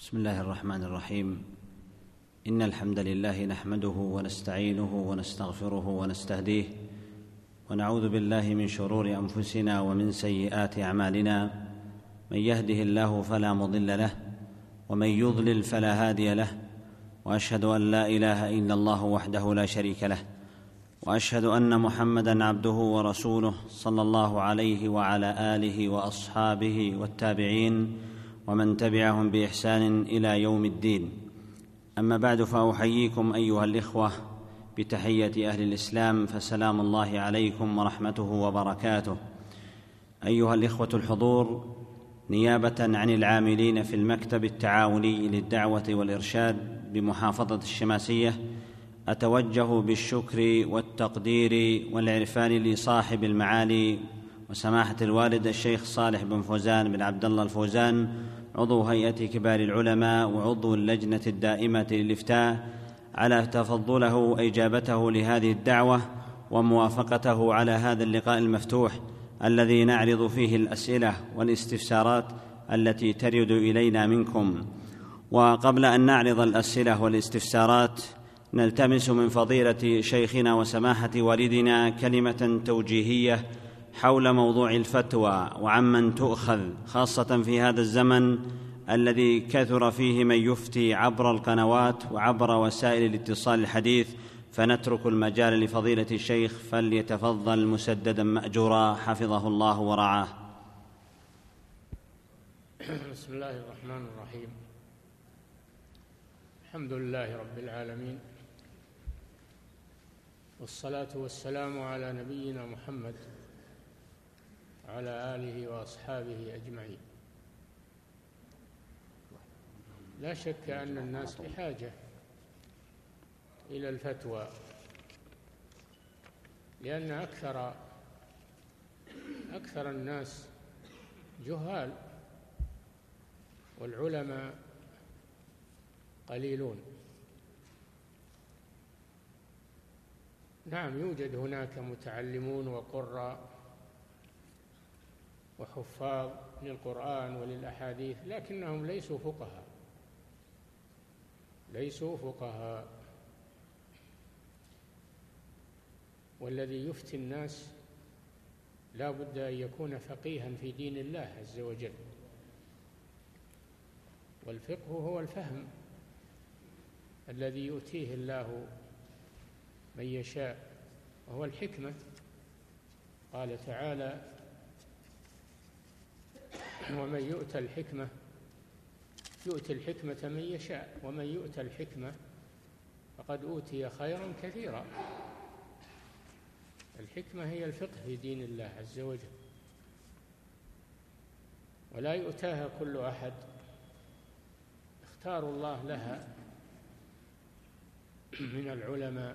بسم الله الرحمن الرحيم. إن الحمد لله نحمده ونستعينه ونستغفره ونستهديه، ونعوذ بالله من شرور أنفسنا ومن سيئات أعمالنا. من يهده الله فلا مضل له، ومن يضلل فلا هادي له، وأشهد أن لا إله إلا الله وحده لا شريك له، وأشهد أن محمدًا عبده ورسوله صلى الله عليه وعلى آله وأصحابه والتابعين ومن تبعهم بإحسان إلى يوم الدين. أما بعد، فأحييكم أيها الإخوة بتحية أهل الإسلام، فسلام الله عليكم ورحمته وبركاته. أيها الإخوة الحضور، نيابة عن العاملين في المكتب التعاوني للدعوة والإرشاد بمحافظة الشماسية، أتوجه بالشكر والتقدير والعرفان لصاحب المعالي وسماحة الوالد الشيخ صالح بن فوزان بن عبد الله الفوزان، عضو هيئة كبار العلماء وعضو اللجنة الدائمة للإفتاء، على تفضله وإجابته لهذه الدعوة وموافقته على هذا اللقاء المفتوح الذي نعرض فيه الأسئلة والاستفسارات التي ترد إلينا منكم. وقبل أن نعرض الأسئلة والاستفسارات، نلتمس من فضيلة شيخنا وسماحة والدنا كلمة توجيهية حول موضوع الفتوى وعمن تؤخذ، خاصة في هذا الزمن الذي كثر فيه من يفتي عبر القنوات وعبر وسائل الاتصال الحديث. فنترك المجال لفضيلة الشيخ، فليتفضل مسددا مأجورا حفظه الله ورعاه. بسم الله الرحمن الرحيم. الحمد لله رب العالمين، والصلاة والسلام على نبينا محمد وعلى آله وأصحابه أجمعين. لا شك أن الناس بحاجة إلى الفتوى، لأن أكثر الناس جهال، والعلماء قليلون. نعم، يوجد هناك متعلمون وقراء وحفاظ للقرآن وللأحاديث، لكنهم ليسوا فقهاء. والذي يفتي الناس لا بد أن يكون فقيها في دين الله عز وجل، والفقه هو الفهم الذي يؤتيه الله من يشاء، وهو الحكمة. قال تعالى: ومن يؤت الحكمة يؤتي الحكمة من يشاء، ومن يؤت الحكمة فقد أوتي خيرا كثيرا. الحكمة هي الفقه في دين الله عز وجل، ولا يؤتاها كل أحد، اختار الله لها من العلماء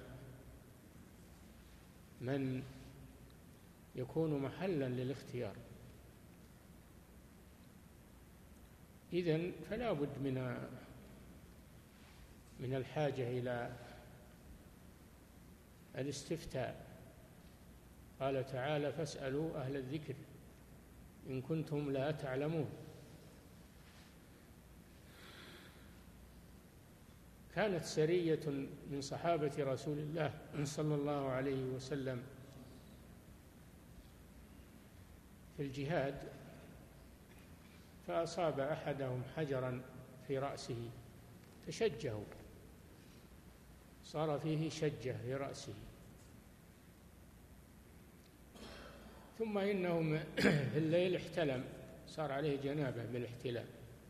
من يكون محلا للاختيار. إذن فلا بد من الحاجة إلى الاستفتاء. قال تعالى: فاسألوا أهل الذكر إن كنتم لا تعلمون. كانت سرية من صحابة رسول الله صلى الله عليه وسلم في الجهاد، فأصاب أحدهم حجرا في رأسه فشجه، صار فيه شجة في رأسه. ثم إنه في الليل احتلم، صار عليه جنابة بالاحتلام،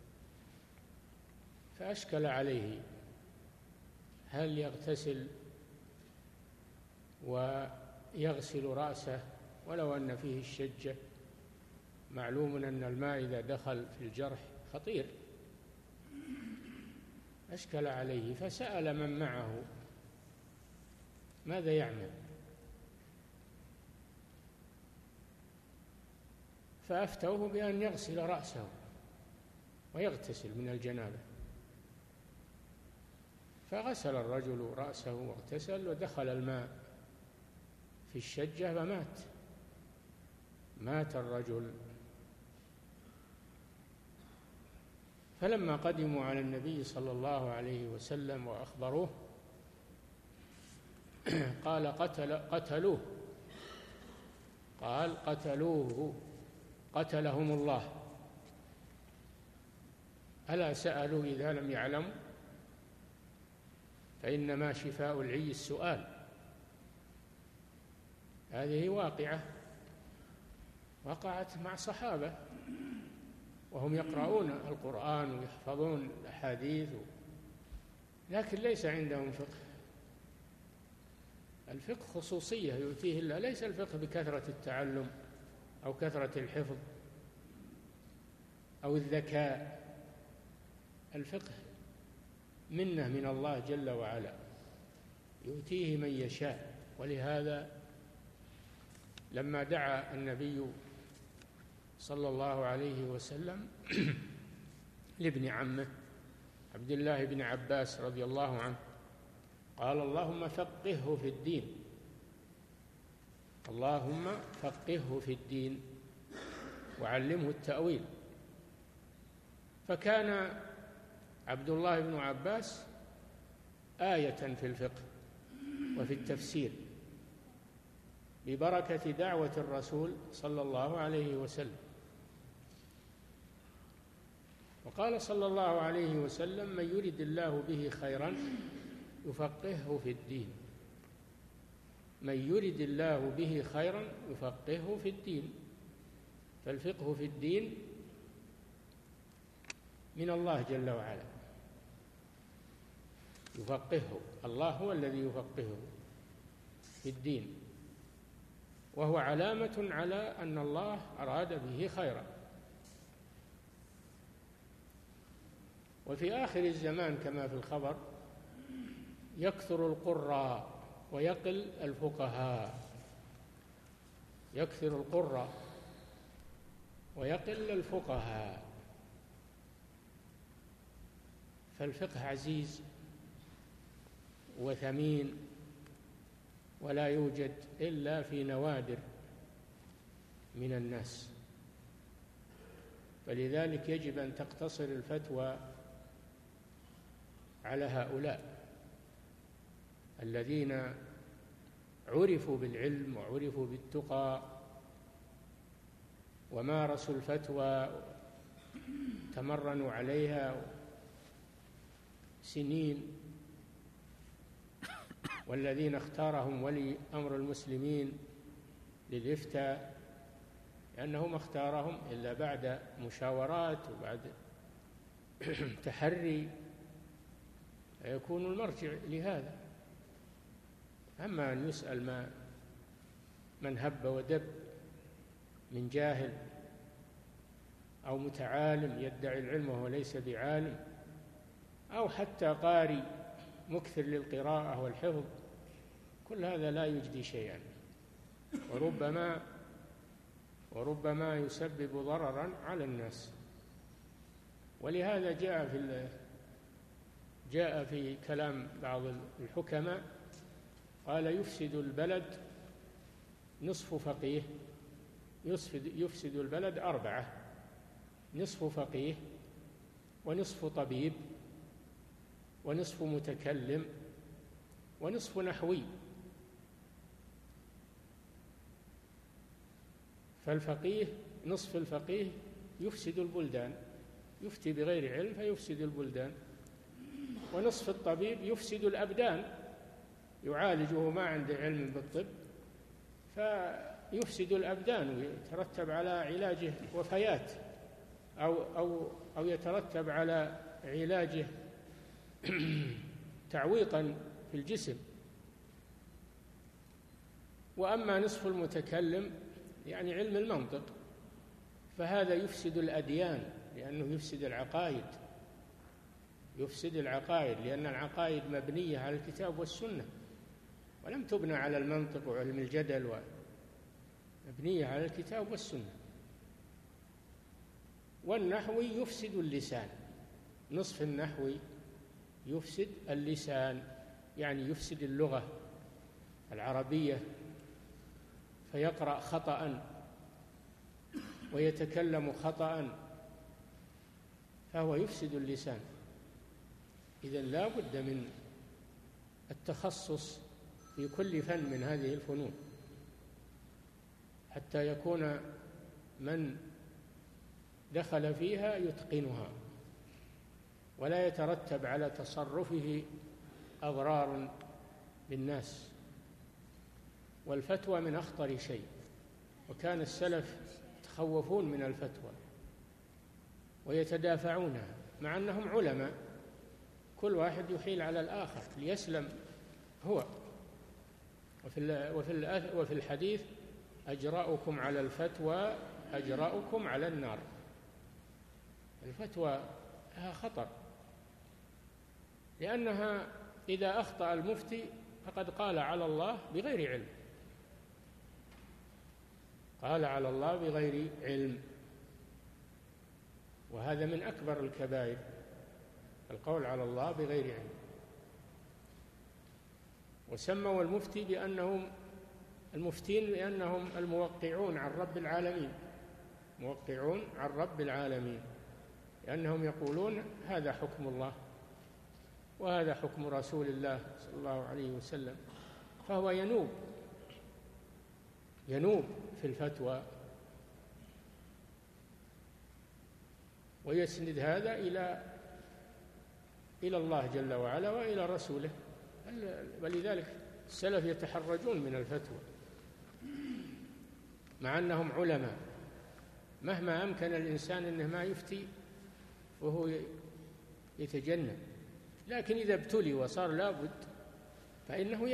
فأشكل عليه هل يغتسل ويغسل رأسه ولو أن فيه الشجة. معلوم أن الماء إذا دخل في الجرح خطير. أشكل عليه فسأل من معه ماذا يعمل، فأفتوه بأن يغسل رأسه ويغتسل من الجنابة. فغسل الرجل رأسه واغتسل، ودخل الماء في الشجة فمات. مات الرجل. فلما قدموا على النبي صلى الله عليه وسلم وأخبروه قال قتلوه، قال قتلوه قتلهم الله. ألا سألوا إذا لم يعلموا؟ فإنما شفاء العي السؤال. هذه واقعة وقعت مع صحابة وهم يقرؤون القرآن ويحفظون الأحاديث، لكن ليس عندهم فقه. الفقه خصوصية يؤتيه الله، ليس الفقه بكثرة التعلم أو كثرة الحفظ أو الذكاء. الفقه منة من الله جل وعلا يؤتيه من يشاء. ولهذا لما دعا النبي صلى الله عليه وسلم لابن عمه عبد الله بن عباس رضي الله عنه قال: اللهم فقهه في الدين، اللهم فقهه في الدين وعلمه التأويل. فكان عبد الله بن عباس آية في الفقه وفي التفسير ببركة دعوة الرسول صلى الله عليه وسلم. وقال صلى الله عليه وسلم: من يرد الله به خيرا يفقهه في الدين، من يرد الله به خيرا يفقهه في الدين. فالفقه في الدين من الله جل وعلا، يفقهه الله، هو الذي يفقهه في الدين، وهو علامة على أن الله أراد به خيرا. وفي آخر الزمان كما في الخبر يكثر القراء ويقل الفقهاء، يكثر القراء ويقل الفقهاء. فالفقه عزيز وثمين ولا يوجد إلا في نوادر من الناس، فلذلك يجب أن تقتصر الفتوى على هؤلاء الذين عرفوا بالعلم وعرفوا بالتقى ومارسوا الفتوى تمرنوا عليها سنين، والذين اختارهم ولي أمر المسلمين للإفتاء، لأنه ما اختارهم إلا بعد مشاورات وبعد تحري، يكون المرجع لهذا. أما أن يسأل من هب ودب من جاهل أو متعالم يدعي العلم وهو ليس بعالم، أو حتى قارئ مكثر للقراءة والحفظ، كل هذا لا يجدي شيئا، وربما يسبب ضررا على الناس. ولهذا جاء في كلام بعض الحكماء قال: يفسد البلد نصف فقيه، يفسد البلد 4: نصف فقيه، ونصف طبيب، ونصف متكلم، ونصف نحوي. فالفقيه، نصف الفقيه يفسد البلدان، يفتي بغير علم فيفسد البلدان. ونصف الطبيب يفسد الأبدان، يعالجه ما عنده علم بالطب فيفسد الأبدان ويترتب على علاجه وفيات، أو يترتب على علاجه تعويقا في الجسم. وأما نصف المتكلم يعني علم المنطق فهذا يفسد الأديان، لأنه يفسد العقائد، لأن العقائد مبنية على الكتاب والسنة ولم تبنى على المنطق وعلم الجدل، مبنية على الكتاب والسنة. والنحوي يفسد اللسان، نصف النحوي يفسد اللسان، يعني يفسد اللغة العربية، فيقرأ خطأ ويتكلم خطأ، فهو يفسد اللسان. إذن لا بد من التخصص في كل فن من هذه الفنون حتى يكون من دخل فيها يتقنها ولا يترتب على تصرفه أضرار بالناس. والفتوى من أخطر شيء، وكان السلف يتخوفون من الفتوى ويتدافعونها مع أنهم علماء، كل واحد يحيل على الآخر ليسلم هو. وفي الحديث: أجرأكم على الفتوى أجرأكم على النار. الفتوى لها خطر، لأنها إذا أخطأ المفتي فقد قال على الله بغير علم، قال على الله بغير علم، وهذا من أكبر الكبائر، القول على الله بغير علم. وسموا المفتين بأنهم الموقعون عن رب العالمين، موقعون عن رب العالمين، لأنهم يقولون هذا حكم الله وهذا حكم رسول الله صلى الله عليه وسلم. فهو ينوب في الفتوى ويسند هذا إلى الله جل وعلا وإلى رسوله. ولذلك السلف يتحرجون من الفتوى مع أنهم علماء، مهما أمكن الإنسان أنه ما يفتي وهو يتجنب، لكن إذا ابتلي وصار لابد فإنه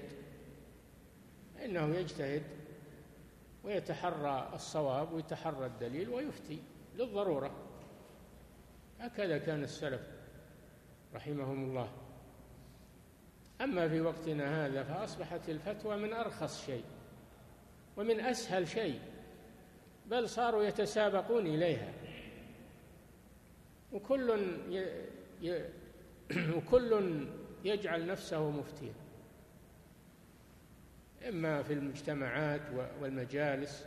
يجتهد ويتحرى الصواب ويتحرى الدليل ويفتي للضرورة. هكذا كان السلف رحمهم الله. أما في وقتنا هذا فأصبحت الفتوى من أرخص شيء ومن أسهل شيء، بل صاروا يتسابقون إليها، وكل يجعل نفسه مفتيا، إما في المجتمعات والمجالس،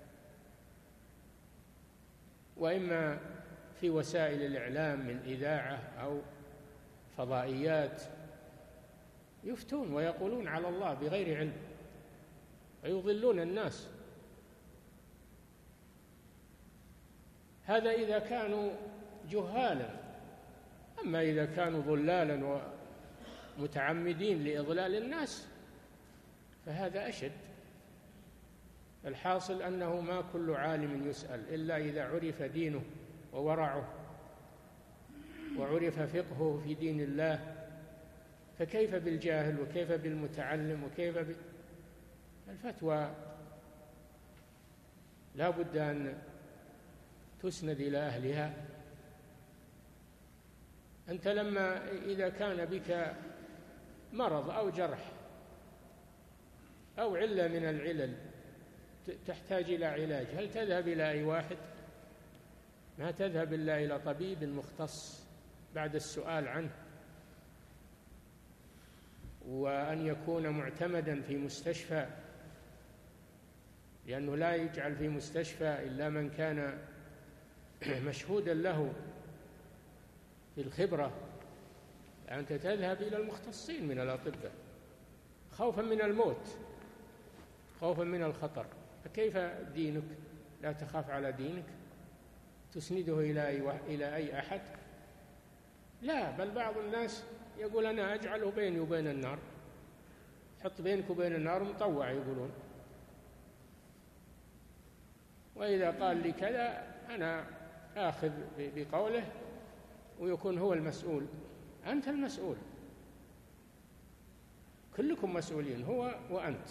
وإما في وسائل الإعلام من إذاعة أو فضائيات، يفتون ويقولون على الله بغير علم ويضلون الناس. هذا إذا كانوا جهالا، أما إذا كانوا ضلالا ومتعمدين لإضلال الناس فهذا أشد. الحاصل أنه ما كل عالم يسأل إلا إذا عرف دينه وورعه وعرف فقهه في دين الله، فكيف بالجاهل وكيف بالمتعلم وكيف الفتوى لا بد أن تسند إلى أهلها. أنت إذا كان بك مرض أو جرح أو علة من العلل تحتاج إلى علاج، هل تذهب إلى أي واحد؟ ما تذهب إلا إلى طبيب مختص بعد السؤال عنه، وأن يكون معتمدا في مستشفى، لأنه لا يجعل في مستشفى إلا من كان مشهودا له في الخبرة. أنت تذهب إلى المختصين من الأطباء خوفا من الموت، خوفا من الخطر. فكيف دينك؟ لا تخاف على دينك تسنده إلى أي أحد؟ لا، بل بعض الناس يقول أنا أجعله بيني وبين النار، حط بينك وبين النار مطوع يقولون، وإذا قال لي كذا أنا آخذ بقوله ويكون هو المسؤول. أنت المسؤول، كلكم مسؤولين، هو وأنت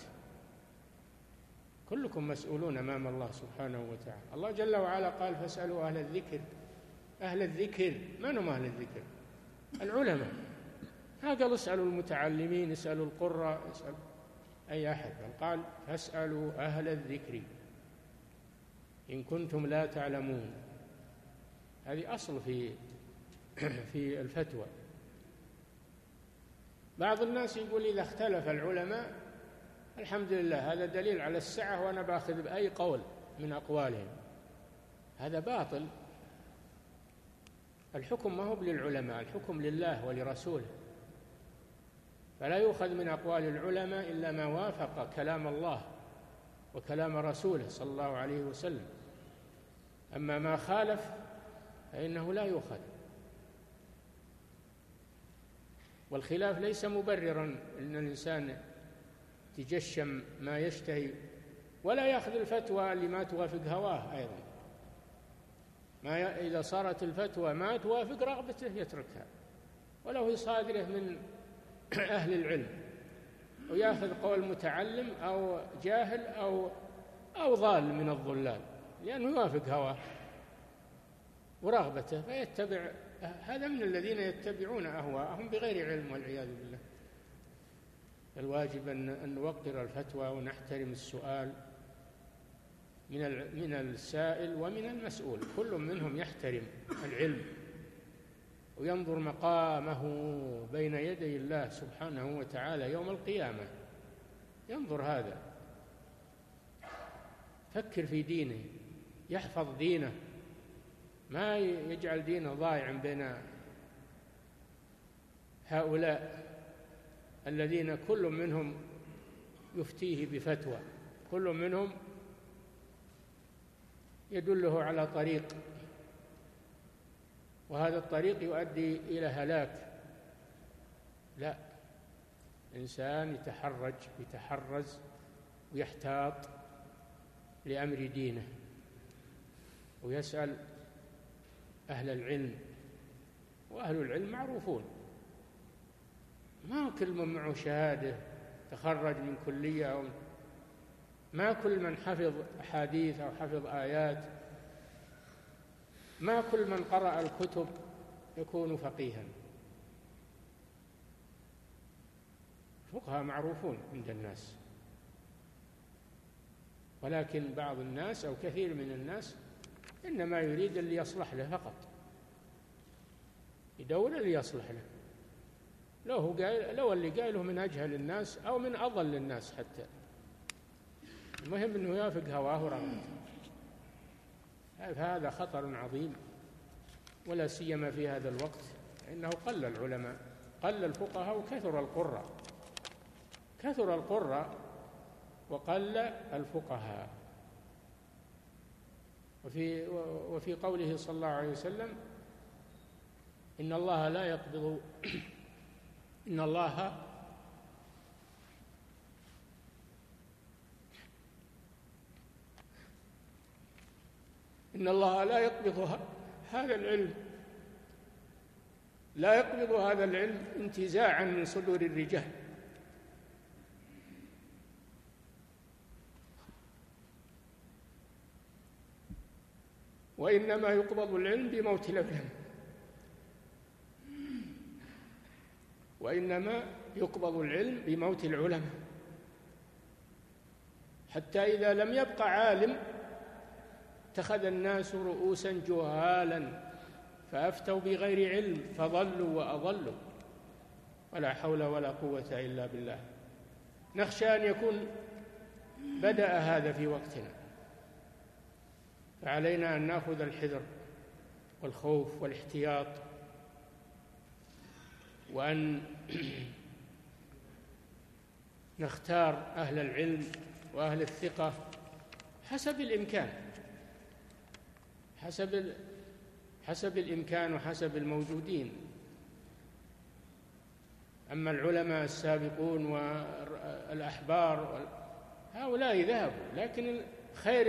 كلكم مسؤولون أمام الله سبحانه وتعالى. الله جل وعلا قال فاسألوا أهل الذكر. أهل الذكر من هم أهل الذكر؟ العلماء. ما قال اسألوا المتعلمين، اسألوا القراء، اسألوا أي أحد، بل قال فاسألوا أهل الذكر إن كنتم لا تعلمون. هذه أصل في الفتوى. بعض الناس يقول إذا اختلف العلماء الحمد لله هذا دليل على السعة وأنا باخذ بأي قول من أقوالهم. هذا باطل، الحكم ما هو للعلماء، الحكم لله ولرسوله، فلا يؤخذ من أقوال العلماء إلا ما وافق كلام الله وكلام رسوله صلى الله عليه وسلم، أما ما خالف فإنه لا يؤخذ. والخلاف ليس مبررا أن الإنسان يتجشم ما يشتهي، ولا يأخذ الفتوى اللي ما توافق هواه أيضا. إذا صارت الفتوى ما توافق رغبته يتركها ولو هي صادرة من أهل العلم، ويأخذ قول متعلم أو جاهل أو ضال من الضلال، لأنه يوافق هواه ورغبته فيتبع. هذا من الذين يتبعون أهواءهم بغير علم والعياذ بالله. الواجب أن نوقر الفتوى ونحترم السؤال من السائل ومن المسؤول، كل منهم يحترم العلم وينظر مقامه بين يدي الله سبحانه وتعالى يوم القيامة، ينظر هذا، فكر في دينه، يحفظ دينه، ما يجعل دينه ضائعا بين هؤلاء الذين كل منهم يفتيه بفتوى، كل منهم يدله على طريق، وهذا الطريق يؤدي إلى هلاك. لا، الإنسان يتحرز ويحتاط لأمر دينه ويسأل أهل العلم، وأهل العلم معروفون، ما كل من معه شهادة تخرج من كلية أو ما كل من حفظ أحاديث أو حفظ آيات، ما كل من قرأ الكتب يكون فقيها. الفقهاء معروفون عند الناس، ولكن بعض الناس أو كثير من الناس إنما يريد اللي يصلح له فقط، يدور اللي يصلح له، لو اللي قايله من أجهل الناس أو من أضل الناس حتى، المهم أنه يوافق هواه ورغبته. هذا خطر عظيم، ولا سيما في هذا الوقت، إنه قل العلماء، قل الفقهاء كثر القراء وقل الفقهاء. وفي قوله صلى الله عليه وسلم: إن الله لا يقبض هذا العلم انتزاعا من صدور الرجال، وإنما يقبض العلم بموت العلماء، حتى إذا لم يبق عالم اتخذ الناس رؤوسا جهالا فأفتوا بغير علم فضلوا وأضلوا، ولا حول ولا قوة إلا بالله. نخشى أن يكون بدأ هذا في وقتنا، فعلينا أن نأخذ الحذر والخوف والاحتياط، وأن نختار أهل العلم وأهل الثقة حسب الإمكان وحسب الموجودين. أما العلماء السابقون والأحبار هؤلاء ذهبوا، لكن خير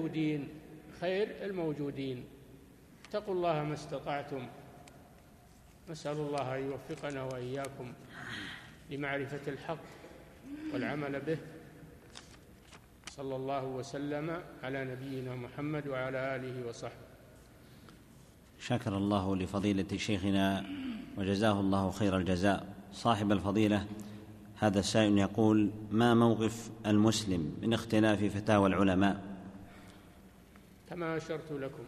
الموجودين اتقوا الله ما استطعتم. نسأل الله أن يوفقنا وإياكم لمعرفة الحق والعمل به. صلى الله وسلم على نبينا محمد وعلى آله وصحبه. شكر الله لفضيلة شيخنا وجزاه الله خير الجزاء. صاحب الفضيلة، هذا السائل يقول: ما موقف المسلم من اختلاف فتاوى العلماء؟ كما أشرت لكم،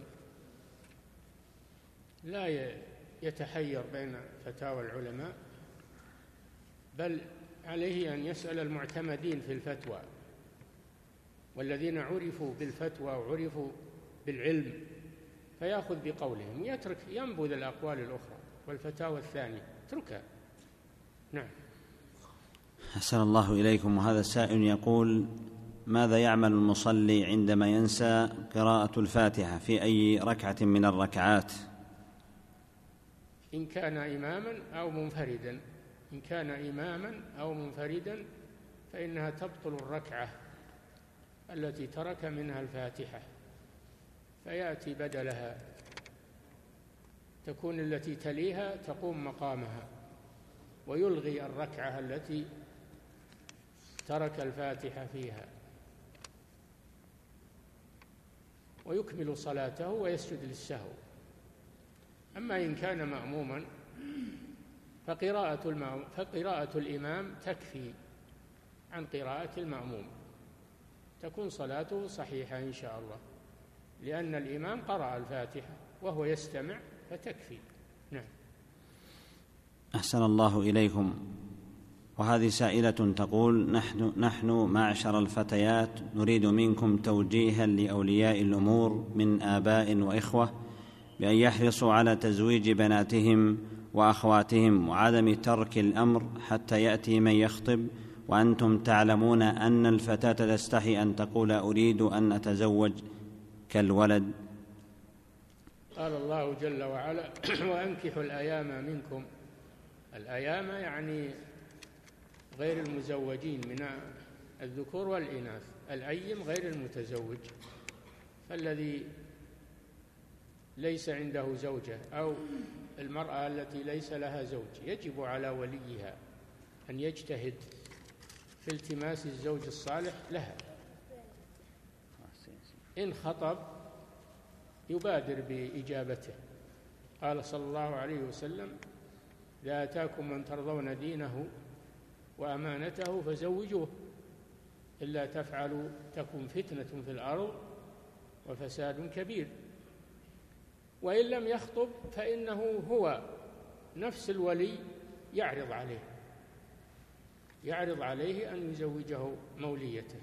لا يتحير بين فتاوى العلماء، بل عليه أن يسأل المعتمدين في الفتوى، والذين عرفوا بالفتوى وعرفوا بالعلم فيأخذ بقولهم ويترك ينبذ الأقوال الأخرى والفتاوى الثانية اتركها. نعم. أحسن الله إليكم. وهذا السائل يقول: ماذا يعمل المصلي عندما ينسى قراءة الفاتحة في أي ركعة من الركعات؟ إن كان إماما أو منفردا فإنها تبطل الركعة التي ترك منها الفاتحة، فيأتي بدلها، تكون التي تليها تقوم مقامها، ويلغي الركعة التي ترك الفاتحة فيها، ويكمل صلاته ويسجد للسهو. أما إن كان مأموما فقراءة الإمام تكفي عن قراءة المأموم، تكون صلاته صحيحة إن شاء الله، لأن الإمام قرأ الفاتحة وهو يستمع فتكفي. نعم. أحسن الله إليكم. وهذه سائلة تقول: نحن معشر الفتيات نريد منكم توجيها لأولياء الأمور من آباء وإخوة بأن يحرصوا على تزويج بناتهم وأخواتهم وعدم ترك الأمر حتى يأتي من يخطب، وأنتم تعلمون أن الفتاة تستحي أن تقول أريد أن أتزوج كالولد. قال الله جل وعلا: وأنكحوا الأيام منكم. الأيام يعني غير المزوجين من الذكور والإناث، الأيم غير المتزوج، فالذي ليس عنده زوجة أو المرأة التي ليس لها زوج يجب على وليها أن يجتهد في التماس الزوج الصالح لها. إن خطب يبادر بإجابته. قال صلى الله عليه وسلم: إذا أتاكم من ترضون دينه وأمانته فزوجوه، إلا تفعلوا تكن فتنة في الأرض وفساد كبير. وإن لم يخطب فإنه هو نفس الولي يعرض عليه أن يزوجه موليته،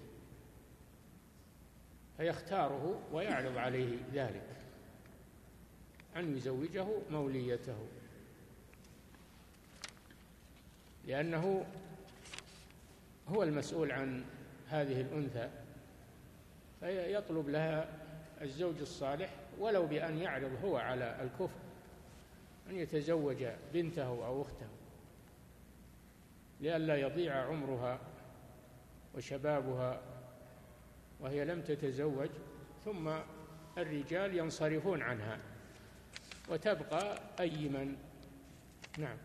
فيختاره ويعرض عليه ذلك أن يزوجه موليته، لأنه هو المسؤول عن هذه الأنثى، فيطلب لها الزوج الصالح ولو بأن يعرض هو على الكفر أن يتزوج بنته أو أخته، لئلا يضيع عمرها وشبابها وهي لم تتزوج، ثم الرجال ينصرفون عنها وتبقى أيما. نعم.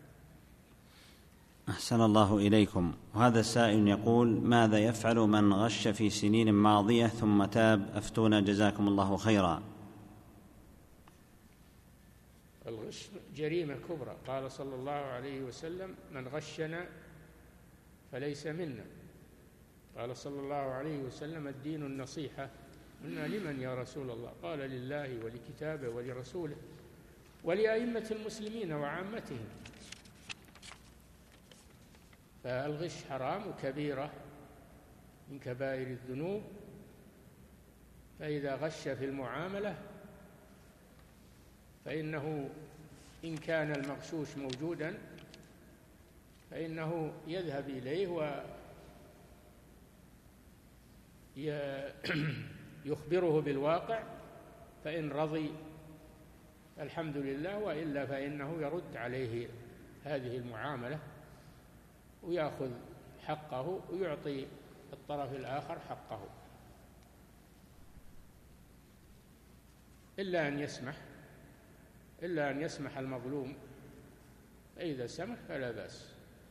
أحسن الله إليكم. وهذا السائل يقول: ماذا يفعل من غش في سنين ماضية ثم تاب؟ أفتونا جزاكم الله خيرا. الغش جريمة كبرى، قال صلى الله عليه وسلم: من غشنا فليس منا. قال صلى الله عليه وسلم: الدين النصيحة. قلنا: لمن يا رسول الله؟ قال: لله ولكتابه ولرسوله ولأئمة المسلمين وعامتهم. فالغش حرام وكبيرة من كبائر الذنوب، فإذا غش في المعاملة فإنه إن كان المغشوش موجودا فإنه يذهب إليه ويخبره بالواقع، فإن رضي الحمد لله، وإلا فإنه يرد عليه هذه المعاملة ويأخذ حقه ويعطي الطرف الآخر حقه، إلا أن يسمح المظلوم، فإذا سمح فلا بأس.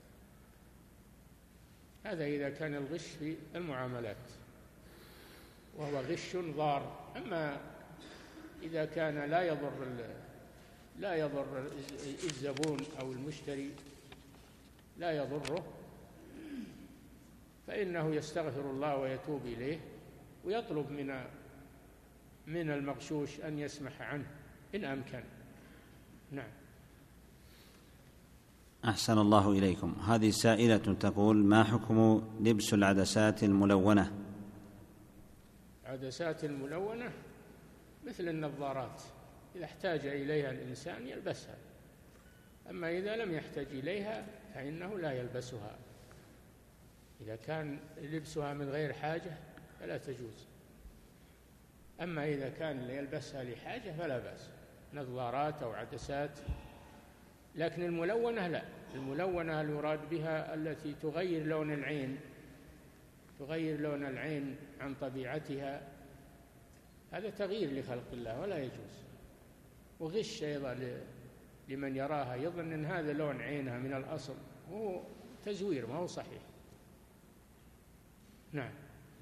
هذا إذا كان الغش في المعاملات وهو غش ضار. أما إذا كان لا يضر الزبون أو المشتري، لا يضره، فإنه يستغفر الله ويتوب إليه ويطلب من المغشوش أن يسمح عنه إن أمكن. نعم. أحسن الله إليكم. هذه سائلة تقول: ما حكم لبس العدسات الملونة؟ العدسات الملونة مثل النظارات، إذا احتاج إليها الإنسان يلبسها، أما إذا لم يحتاج إليها فإنه لا يلبسها. إذا كان لبسها من غير حاجة فلا تجوز، أما إذا كان يلبسها لحاجة فلا بأس، نظارات أو عدسات. لكن الملونة لا، الملونة المراد بها التي تغير لون العين، تغير لون العين عن طبيعتها، هذا تغيير لخلق الله ولا يجوز. وغش أيضا لمن يراها يظن أن هذا لون عينها من الأصل، هو تزوير ما هو صحيح. نعم.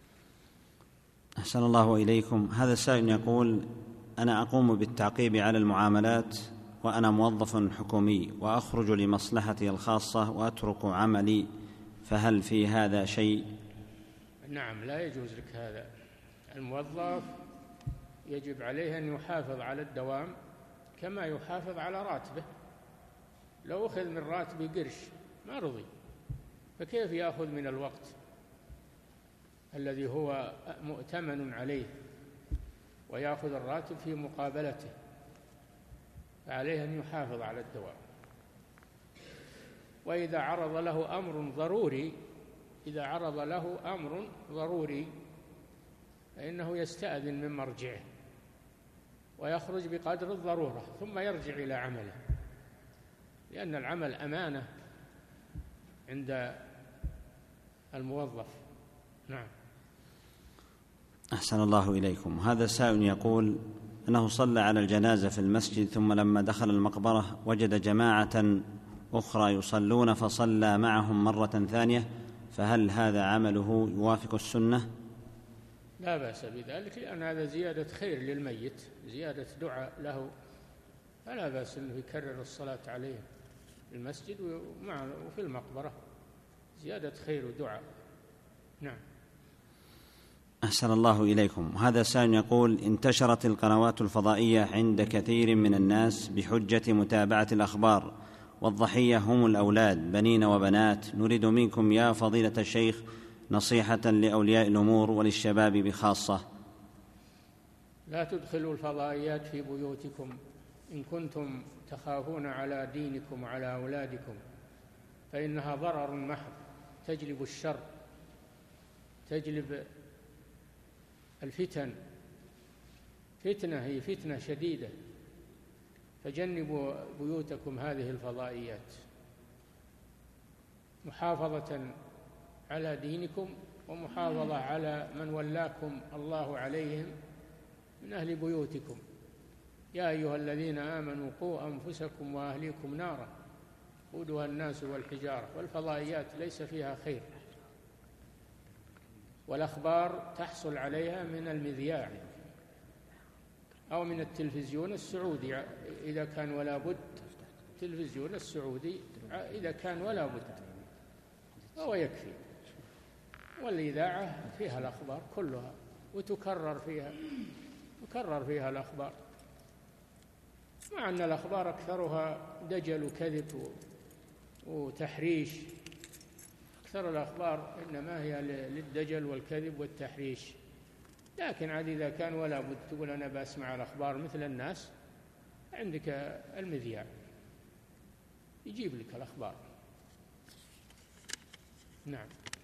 أحسن الله إليكم. هذا السائل يقول: أنا أقوم بالتعقيب على المعاملات وأنا موظف حكومي وأخرج لمصلحتي الخاصة وأترك عملي، فهل في هذا شيء؟ نعم، لا يجوز لك هذا. الموظف يجب عليه أن يحافظ على الدوام كما يحافظ على راتبه. لو أخذ من راتبه قرش ما رضي، فكيف يأخذ من الوقت الذي هو مؤتمن عليه ويأخذ الراتب في مقابلته؟ فعليه أن يحافظ على الدوام. وإذا عرض له أمر ضروري، إذا عرض له أمر ضروري فإنه يستأذن من مرجعه ويخرج بقدر الضرورة ثم يرجع إلى عمله، لأن العمل أمانة عند الموظف. نعم. أحسن الله إليكم. هذا سائل يقول أنه صلى على الجنازة في المسجد، ثم لما دخل المقبرة وجد جماعة أخرى يصلون فصلى معهم مرة ثانية، فهل هذا عمله يوافق السنة؟ لا بأس بذلك، لأن هذا زيادة خير للميت، زيادة دعاء له، فلا بأس أنه يكرر الصلاة عليه في المسجد وفي المقبرة، زيادة خير ودعاء. نعم. أحسن الله إليكم. هذا سائل يقول: انتشرت القنوات الفضائية عند كثير من الناس بحجة متابعة الأخبار، والضحية هم الأولاد بنين وبنات، نريد منكم يا فضيلة الشيخ نصيحة لأولياء الأمور وللشباب بخاصة. لا تدخلوا الفضائيات في بيوتكم إن كنتم تخافون على دينكم وعلى أولادكم، فإنها ضرر محض، تجلب الشر، تجلب الفتن، فتنة هي فتنة شديدة. فجنبوا بيوتكم هذه الفضائيات محافظة على دينكم ومحافظة على من ولاكم الله عليهم من أهل بيوتكم. يا أيها الذين آمنوا قوا أنفسكم وأهليكم نارا وقودها الناس والحجارة. والفضائيات ليس فيها خير، والأخبار تحصل عليها من المذياع أو من التلفزيون السعودي إذا كان ولا بد، التلفزيون السعودي إذا كان ولا بد هو يكفي. والإذاعة فيها الأخبار كلها وتكرر فيها الأخبار، مع أن الأخبار أكثرها دجل وكذب وتحريش. أكثر الأخبار إنما هي للدجل والكذب والتحريش. لكن عاد إذا كان ولا بد تقول أنا بسمع الأخبار مثل الناس، عندك المذياع يجيب لك الأخبار. نعم.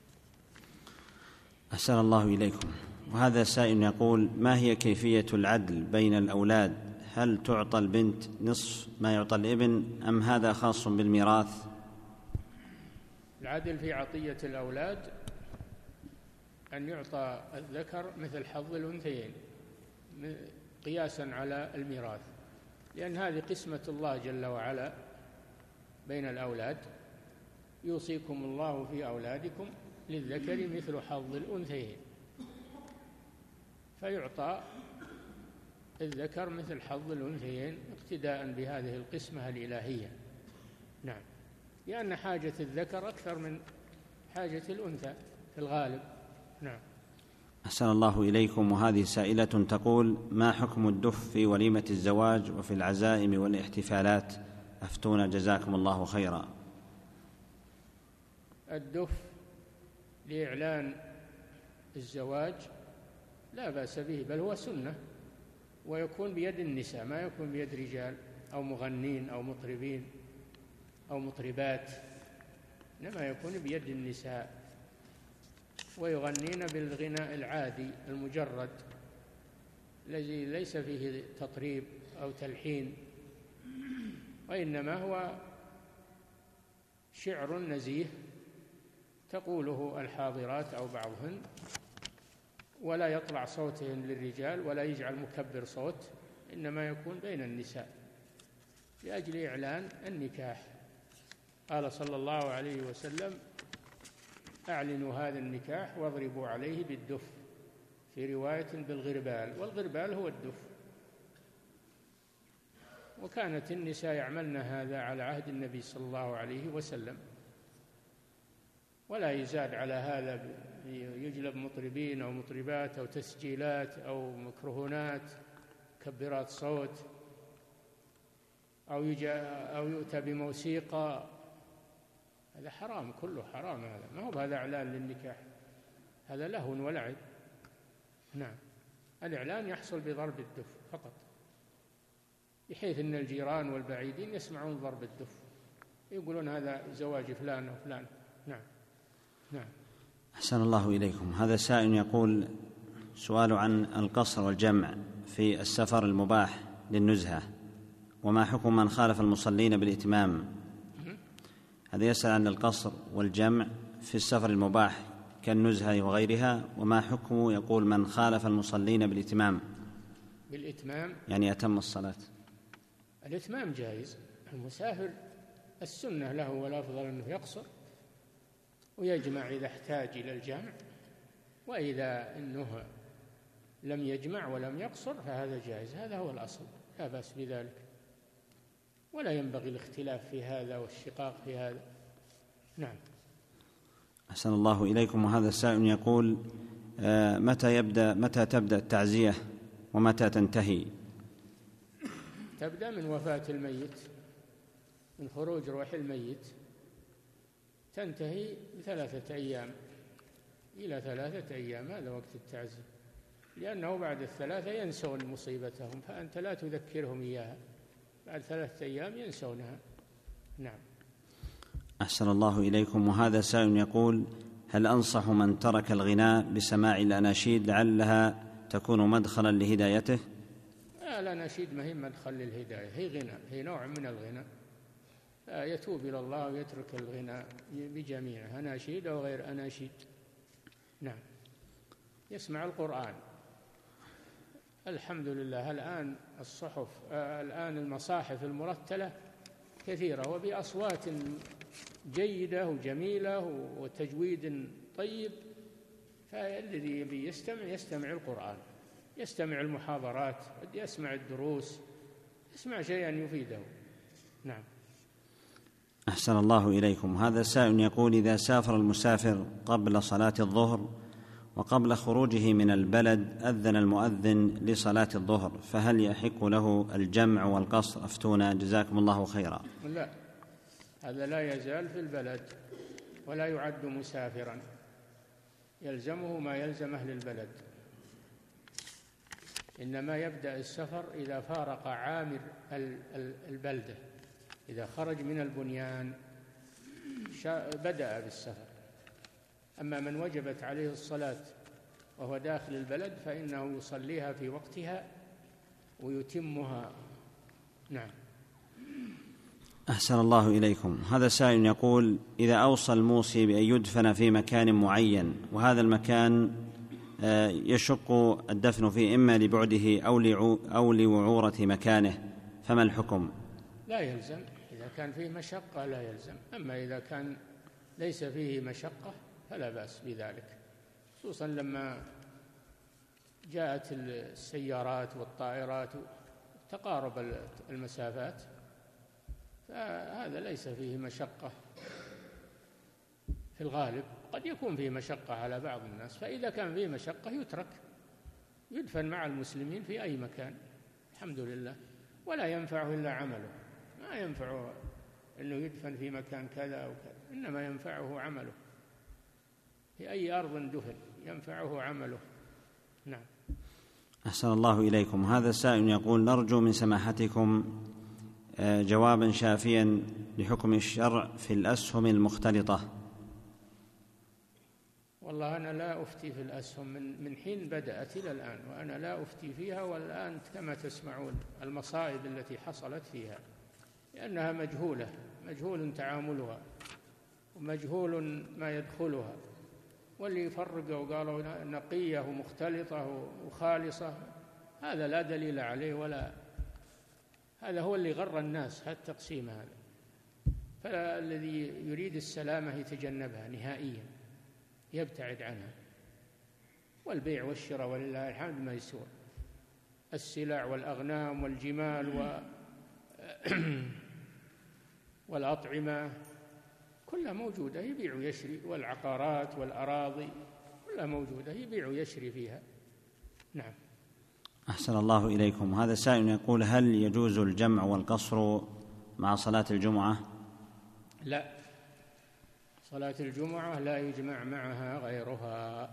أحسن الله إليكم. وهذا سائل يقول: ما هي كيفية العدل بين الأولاد؟ هل تعطى البنت نصف ما يعطى الابن أم هذا خاص بالميراث؟ العدل في عطية الأولاد أن يعطى الذكر مثل حظ الأنثيين قياسا على الميراث، لأن هذه قسمة الله جل وعلا بين الأولاد. يوصيكم الله في أولادكم للذكر مثل حظ الأنثيين، فيعطى الذكر مثل حظ الأنثيين اقتداء بهذه القسمة الإلهية. نعم، لأن حاجة الذكر أكثر من حاجة الأنثى في الغالب. نعم. أحسن الله إليكم. وهذه سائلة تقول: ما حكم الدف في وليمة الزواج وفي العزائم والاحتفالات؟ أفتونا جزاكم الله خيرا. الدف لإعلان الزواج لا بأس به، بل هو سنة، ويكون بيد النساء، ما يكون بيد رجال أو مغنين أو مطربين أو مطربات، إنما يكون بيد النساء، ويغنين بالغناء العادي المجرد الذي ليس فيه تطريب أو تلحين، وإنما هو شعر نزيه تقوله الحاضرات أو بعضهن، ولا يطلع صوتهن للرجال ولا يجعل مكبر صوت، إنما يكون بين النساء لأجل إعلان النكاح. قال صلى الله عليه وسلم: أعلنوا هذا النكاح واضربوا عليه بالدف، في رواية بالغربال، والغربال هو الدف. وكانت النساء يعملن هذا على عهد النبي صلى الله عليه وسلم، ولا يزاد على هذا يجلب مطربين أو مطربات أو تسجيلات أو ميكروفونات مكبرات صوت أو يؤتى بموسيقى. هذا حرام، كله حرام. هذا ما هو هذا إعلان للنكاح، هذا لهو ولعب. نعم، الإعلان يحصل بضرب الدف فقط، بحيث أن الجيران والبعيدين يسمعون ضرب الدف، يقولون هذا زواج فلان وفلان. نعم. نعم. أحسن الله إليكم. هذا سائل يقول: سؤال عن القصر والجمع في السفر المباح للنزهة، وما حكم من خالف المصلين بالإتمام؟ هذا يسأل عن القصر والجمع في السفر المباح كالنزهة وغيرها، وما حكم يقول من خالف المصلين بالإتمام يعني أتم الصلاة. الإتمام جائز. المسافر السنة له والأفضل أنه يقصر ويجمع إذا احتاج إلى الجمع، وإذا أنه لم يجمع ولم يقصر فهذا جائز، هذا هو الأصل، لا بأس بذلك، ولا ينبغي الاختلاف في هذا والشقاق في هذا. نعم. أحسن الله إليكم. وهذا السائل يقول: متى تبدأ التعزية ومتى تنتهي؟ تبدأ من وفاة الميت، من خروج روح الميت، تنتهي ب3 أيام إلى 3 أيام، هذا وقت التعزية، لأنه بعد 3 ينسون مصيبتهم، فأنت لا تذكرهم إياها، بعد 3 أيام ينسونها. نعم. أحسن الله إليكم. وهذا سائل يقول: هل أنصح من ترك الغناء بسماع الأناشيد لعلها تكون مدخلا لهدايته؟ الأناشيد ما هي مدخل للهداية، هي غناء، هي نوع من الغناء، يتوب إلى الله ويترك الغناء بجميعه، أناشيد أو غير أناشيد. نعم. يسمع القرآن. الحمد لله الآن الآن المصاحف المرتلة كثيرة وبأصوات جيدة وجميلة وتجويد طيب، فالذي يبي يستمع القرآن، يستمع المحاضرات، يسمع الدروس، يسمع شيئا يفيده. نعم. أحسن الله إليكم. هذا سائل يقول: إذا سافر المسافر قبل صلاة الظهر وقبل خروجه من البلد أذن المؤذن لصلاة الظهر، فهل يحق له الجمع والقصر؟ أفتونا جزاكم الله خيرا. لا، هذا لا يزال في البلد ولا يعد مسافرا، يلزمه ما يلزم أهل البلد، إنما يبدأ السفر إذا فارق عامر البلدة، إذا خرج من البنيان بدأ بالسفر. أما من وجبت عليه الصلاة وهو داخل البلد فإنه يصليها في وقتها ويتمها. نعم. أحسن الله إليكم. هذا سائل يقول: إذا أوصى الموصي بأن يدفن في مكان معين وهذا المكان يشق الدفن فيه إما لبعده أو لوعورة مكانه، فما الحكم؟ لا يلزم، إذا كان فيه مشقة لا يلزم، أما إذا كان ليس فيه مشقة فلا بأس بذلك، خصوصا لما جاءت السيارات والطائرات تقارب المسافات، فهذا ليس فيه مشقة في الغالب، قد يكون فيه مشقة على بعض الناس، فإذا كان فيه مشقة يترك، يدفن مع المسلمين في أي مكان، الحمد لله، ولا ينفعه إلا عمله، ما ينفعه أنه يدفن في مكان كذا أو كذا، إنما ينفعه عمله، في أي أرض دفن ينفعه عمله. نعم. أحسن الله إليكم. هذا السائل يقول: نرجو من سماحتكم جوابا شافيا لحكم الشرع في الأسهم المختلطة. والله أنا لا أفتي في الأسهم من حين بدأت إلى الآن، وأنا لا أفتي فيها، والآن كما تسمعون المصائب التي حصلت فيها، لأنها مجهولة، مجهول تعاملها ومجهول ما يدخلها، واللي يفرقوا وقالوا نقية ومختلطة وخالصة هذا لا دليل عليه، ولا هذا هو اللي غر الناس، هذا التقسيم هذا. فالذي يريد السلامة يتجنبها نهائيا، يبتعد عنها. والبيع والشراء ولله الحمد ما يسوى، السلع والأغنام والجمال والأطعمة كلها موجودة، يبيع ويشري، والعقارات والأراضي كلها موجودة، يبيع ويشري فيها. نعم. أحسن الله إليكم. هذا سائل يقول: هل يجوز الجمع والقصر مع صلاة الجمعة؟ لا، صلاة الجمعة لا يجمع معها غيرها،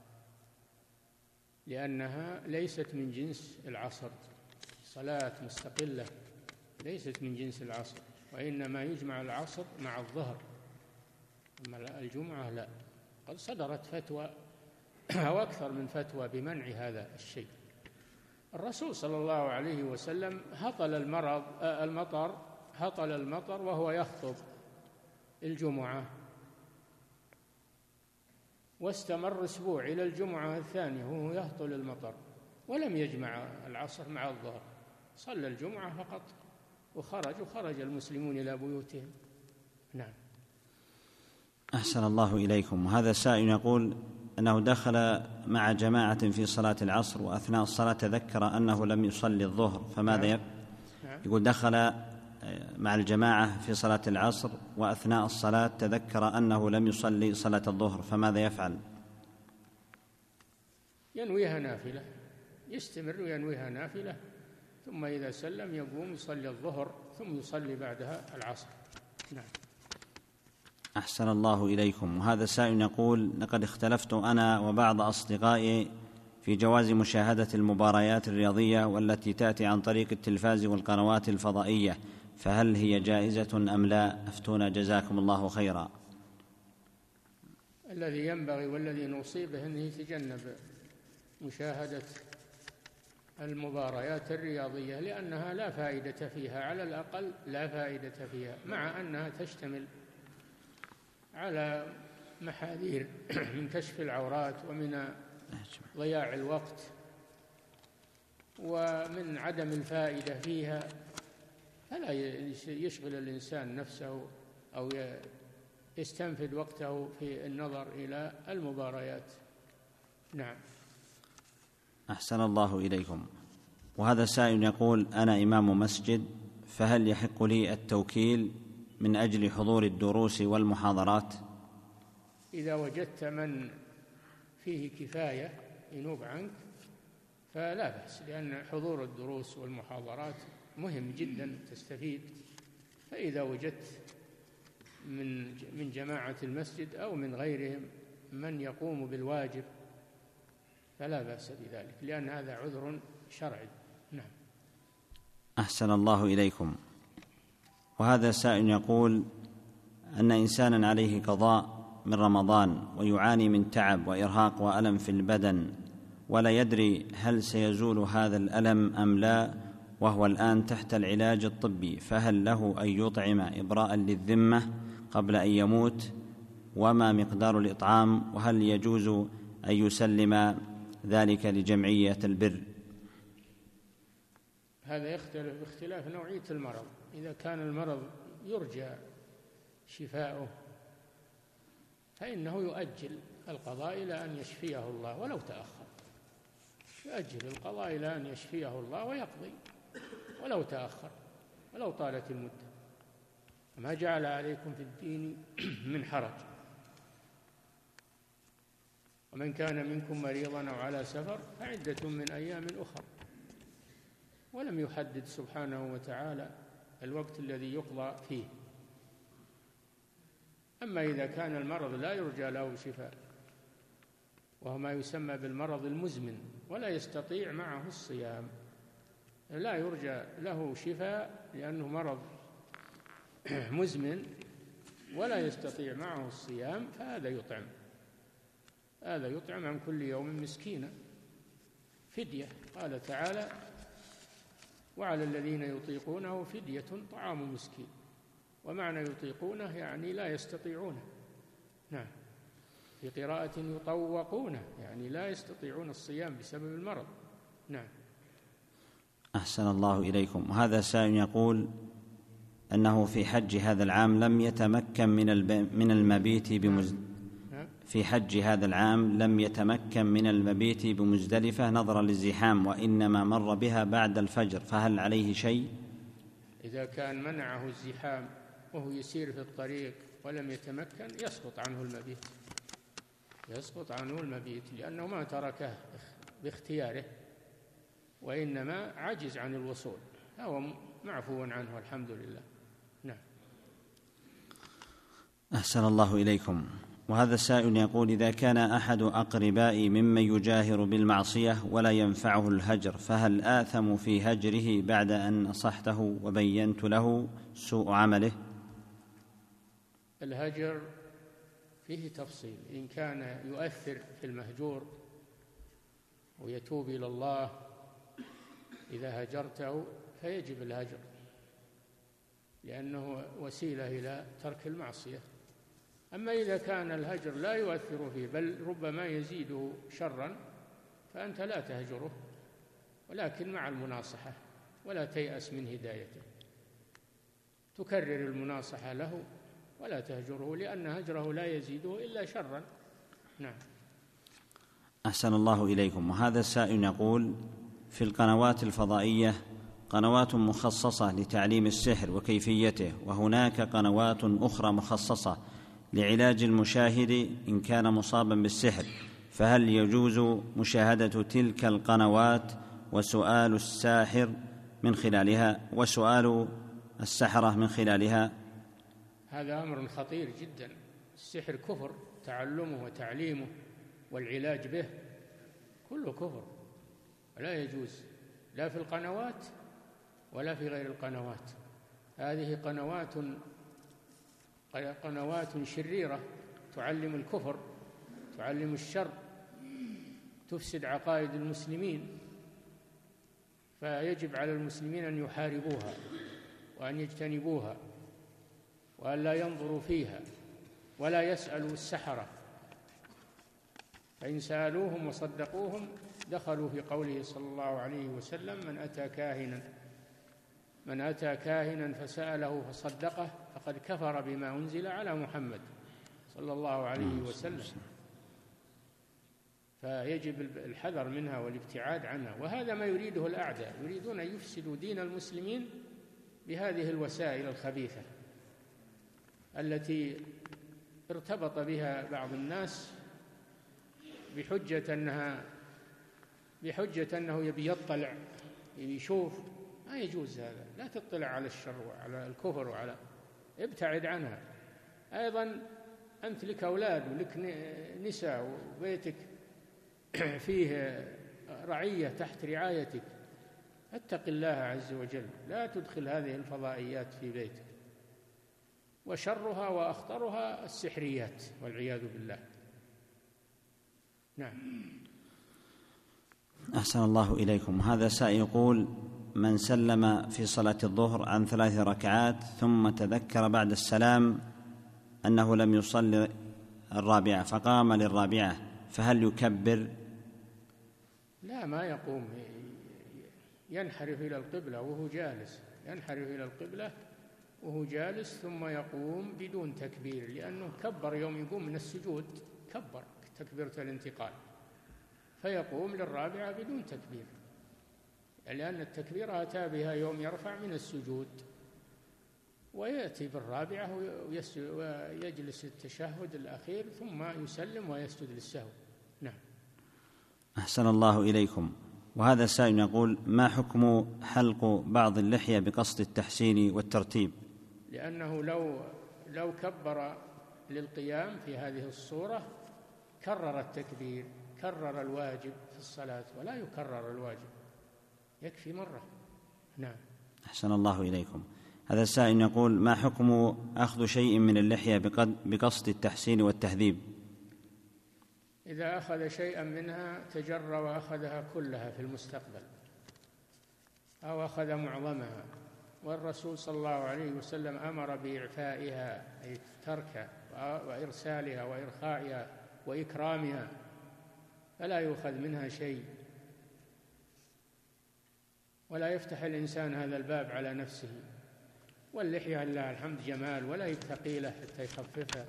لأنها ليست من جنس العصر، صلاة مستقلة ليست من جنس العصر، وإنما يجمع العصر مع الظهر، أما الجمعة لا. قد صدرت فتوى أو أكثر من فتوى بمنع هذا الشيء. الرسول صلى الله عليه وسلم هطل المطر وهو يخطب الجمعة، واستمر أسبوع إلى الجمعة الثانية وهو يهطل المطر، ولم يجمع العصر مع الظهر، صلى الجمعة فقط وخرج المسلمون إلى بيوتهم. نعم. أحسن الله إليكم. هذا سائل يقول أنه دخل مع جماعة في صلاة العصر، وأثناء الصلاة تذكر أنه لم يصلي الظهر، فماذا يقول: دخل مع الجماعة في صلاة العصر وأثناء الصلاة تذكر أنه لم يصلي صلاة الظهر، فماذا يفعل؟ ينويها نافلة، يستمر وينويها نافلة، ثم إذا سلم يقوم يصلي الظهر ثم يصلي بعدها العصر. نعم. أحسن الله إليكم. وهذا سائل يقول: لقد اختلفت أنا وبعض أصدقائي في جواز مشاهدة المباريات الرياضية والتي تأتي عن طريق التلفاز والقنوات الفضائية، فهل هي جائزة أم لا؟ أفتونا جزاكم الله خيرا. الذي ينبغي والذي نصيبه أنه يتجنب مشاهدة المباريات الرياضية، لأنها لا فائدة فيها، على الأقل لا فائدة فيها، مع أنها تشتمل على محاذير من كشف العورات ومن ضياع الوقت ومن عدم الفائدة فيها، فلا يشغل الإنسان نفسه أو يستنفد وقته في النظر إلى المباريات. نعم. أحسن الله إليكم. وهذا سائل يقول: أنا إمام مسجد، فهل يحق لي التوكيل من أجل حضور الدروس والمحاضرات؟ إذا وجدت من فيه كفاية ينوب عنك فلا بأس، لأن حضور الدروس والمحاضرات مهم جدا تستفيد، فإذا وجدت من جماعة المسجد أو من غيرهم من يقوم بالواجب فلا بأس بذلك، لأن هذا عذر شرعي. نعم. أحسن الله إليكم. وهذا سائل يقول أن إنسانا عليه قضاء من رمضان ويعاني من تعب وإرهاق وألم في البدن، ولا يدري هل سيزول هذا الألم أم لا، وهو الآن تحت العلاج الطبي، فهل له أن يطعم إبراء للذمة قبل أن يموت؟ وما مقدار الإطعام؟ وهل يجوز أن يسلم ذلك لجمعية البر؟ هذا يختلف باختلاف نوعية المرض. إذا كان المرض يرجى شفاؤه فإنه يؤجل القضاء إلى أن يشفيه الله ولو تأخر، يؤجل القضاء إلى أن يشفيه الله ويقضي ولو تأخر ولو طالت المدة. ما جعل عليكم في الدين من حرج. ومن كان منكم مريضا أو على سفر فعدة من أيام أخر، ولم يحدد سبحانه وتعالى الوقت الذي يقضى فيه. أما إذا كان المرض لا يرجى له شفاء، وهو ما يسمى بالمرض المزمن، ولا يستطيع معه الصيام، لا يرجى له شفاء لأنه مرض مزمن ولا يستطيع معه الصيام، فهذا يطعم عن كل يوم مسكينا فدية. قال تعالى: وعلى الذين يطيقونه فدية طعام مسكين. ومعنى يطيقونه يعني لا يستطيعونه. نعم. في قراءة يطوقونه يعني لا يستطيعون الصيام بسبب المرض. نعم. أحسن الله إليكم. وهذا سائل يقول أنه في حج هذا العام لم يتمكن من المبيت في حج هذا العام لم يتمكن من المبيت بمزدلفة نظرا للزحام، وإنما مر بها بعد الفجر، فهل عليه شيء؟ إذا كان منعه الزحام وهو يسير في الطريق ولم يتمكن يسقط عنه المبيت لأنه ما تركه باختياره، وإنما عجز عن الوصول، هو معفو عنه الحمد لله. نعم. أحسن الله إليكم. وهذا السائل يقول: إذا كان أحد أقربائي ممن يجاهر بالمعصية ولا ينفعه الهجر، فهل آثم في هجره بعد أن نصحته وبينت له سوء عمله؟ الهجر فيه تفصيل، إن كان يؤثر في المهجور ويتوب إلى الله إذا هجرته فيجب الهجر، لأنه وسيلة إلى ترك المعصية. أما إذا كان الهجر لا يؤثر فيه بل ربما يزيده شرا فأنت لا تهجره، ولكن مع المناصحة، ولا تيأس من هدايته، تكرر المناصحة له ولا تهجره، لأن هجره لا يزيده إلا شرا. نعم. أحسن الله إليكم. وهذا السائل يقول: في القنوات الفضائية قنوات مخصصة لتعليم السحر وكيفيته، وهناك قنوات أخرى مخصصة لعلاج المشاهد إن كان مصابا بالسحر، فهل يجوز مشاهدة تلك القنوات وسؤال الساحر من خلالها وسؤال السحرة من خلالها؟ هذا أمر خطير جدا. السحر كفر، تعلمه وتعليمه والعلاج به كله كفر، ولا يجوز لا في القنوات ولا في غير القنوات. هذه قنوات شريرة تعلم الكفر، تعلم الشر، تفسد عقائد المسلمين، فيجب على المسلمين أن يحاربوها وأن يجتنبوها وأن لا ينظروا فيها ولا يسألوا السحرة، فإن سألوهم وصدقوهم دخلوا في قوله صلى الله عليه وسلم: من أتى كاهنا فسأله فصدقه فقد كفر بما أنزل على محمد صلى الله عليه وسلم. فيجب الحذر منها والابتعاد عنها، وهذا ما يريده الأعداء، يريدون أن يفسدوا دين المسلمين بهذه الوسائل الخبيثة التي ارتبط بها بعض الناس بحجة أنه يبي يطلع يشوف. ما يجوز هذا، لا تطلع على الشر وعلى الكفر ابتعد عنها. أيضا أنت لك أولاد ولك نساء وبيتك فيه رعية تحت رعايتك، اتق الله عز وجل، لا تدخل هذه الفضائيات في بيتك، وشرها وأخطرها السحريات والعياذ بالله. نعم. أحسن الله إليكم. هذا سائل يقول: من سلم في صلاة الظهر عن 3 ركعات ثم تذكر بعد السلام أنه لم يصلي الرابعة فقام للرابعة، فهل يكبر؟ لا، ما يقوم، ينحرف إلى القبلة وهو جالس ثم يقوم بدون تكبير، لأنه كبر يوم يقوم من السجود، كبر تكبيرة الانتقال، فيقوم للرابعة بدون تكبير، لأن التكبير أتى بها يوم يرفع من السجود، ويأتي بالرابعة ويجلس التشهد الأخير ثم يسلم ويسجد للسهو. نعم. أحسن الله إليكم. وهذا السائل يقول: ما حكم حلق بعض اللحية بقصد التحسين والترتيب؟ لأنه لو كبر للقيام في هذه الصورة كرر التكبير، كرر الواجب في الصلاة ولا يكرر الواجب، يكفي مرة. نعم. أحسن الله إليكم. هذا السائل يقول: ما حكم أخذ شيء من اللحية بقصد التحسين والتهذيب؟ إذا أخذ شيئا منها تجرى وأخذها كلها في المستقبل، أو أخذ معظمها، والرسول صلى الله عليه وسلم أمر بإعفائها، أي تركها وإرسالها وإرخائها وإكرامها، فلا يؤخذ منها شيء، ولا يفتح الإنسان هذا الباب على نفسه. واللحية لله الحمد جمال، ولا يتقي له حتى يخففها،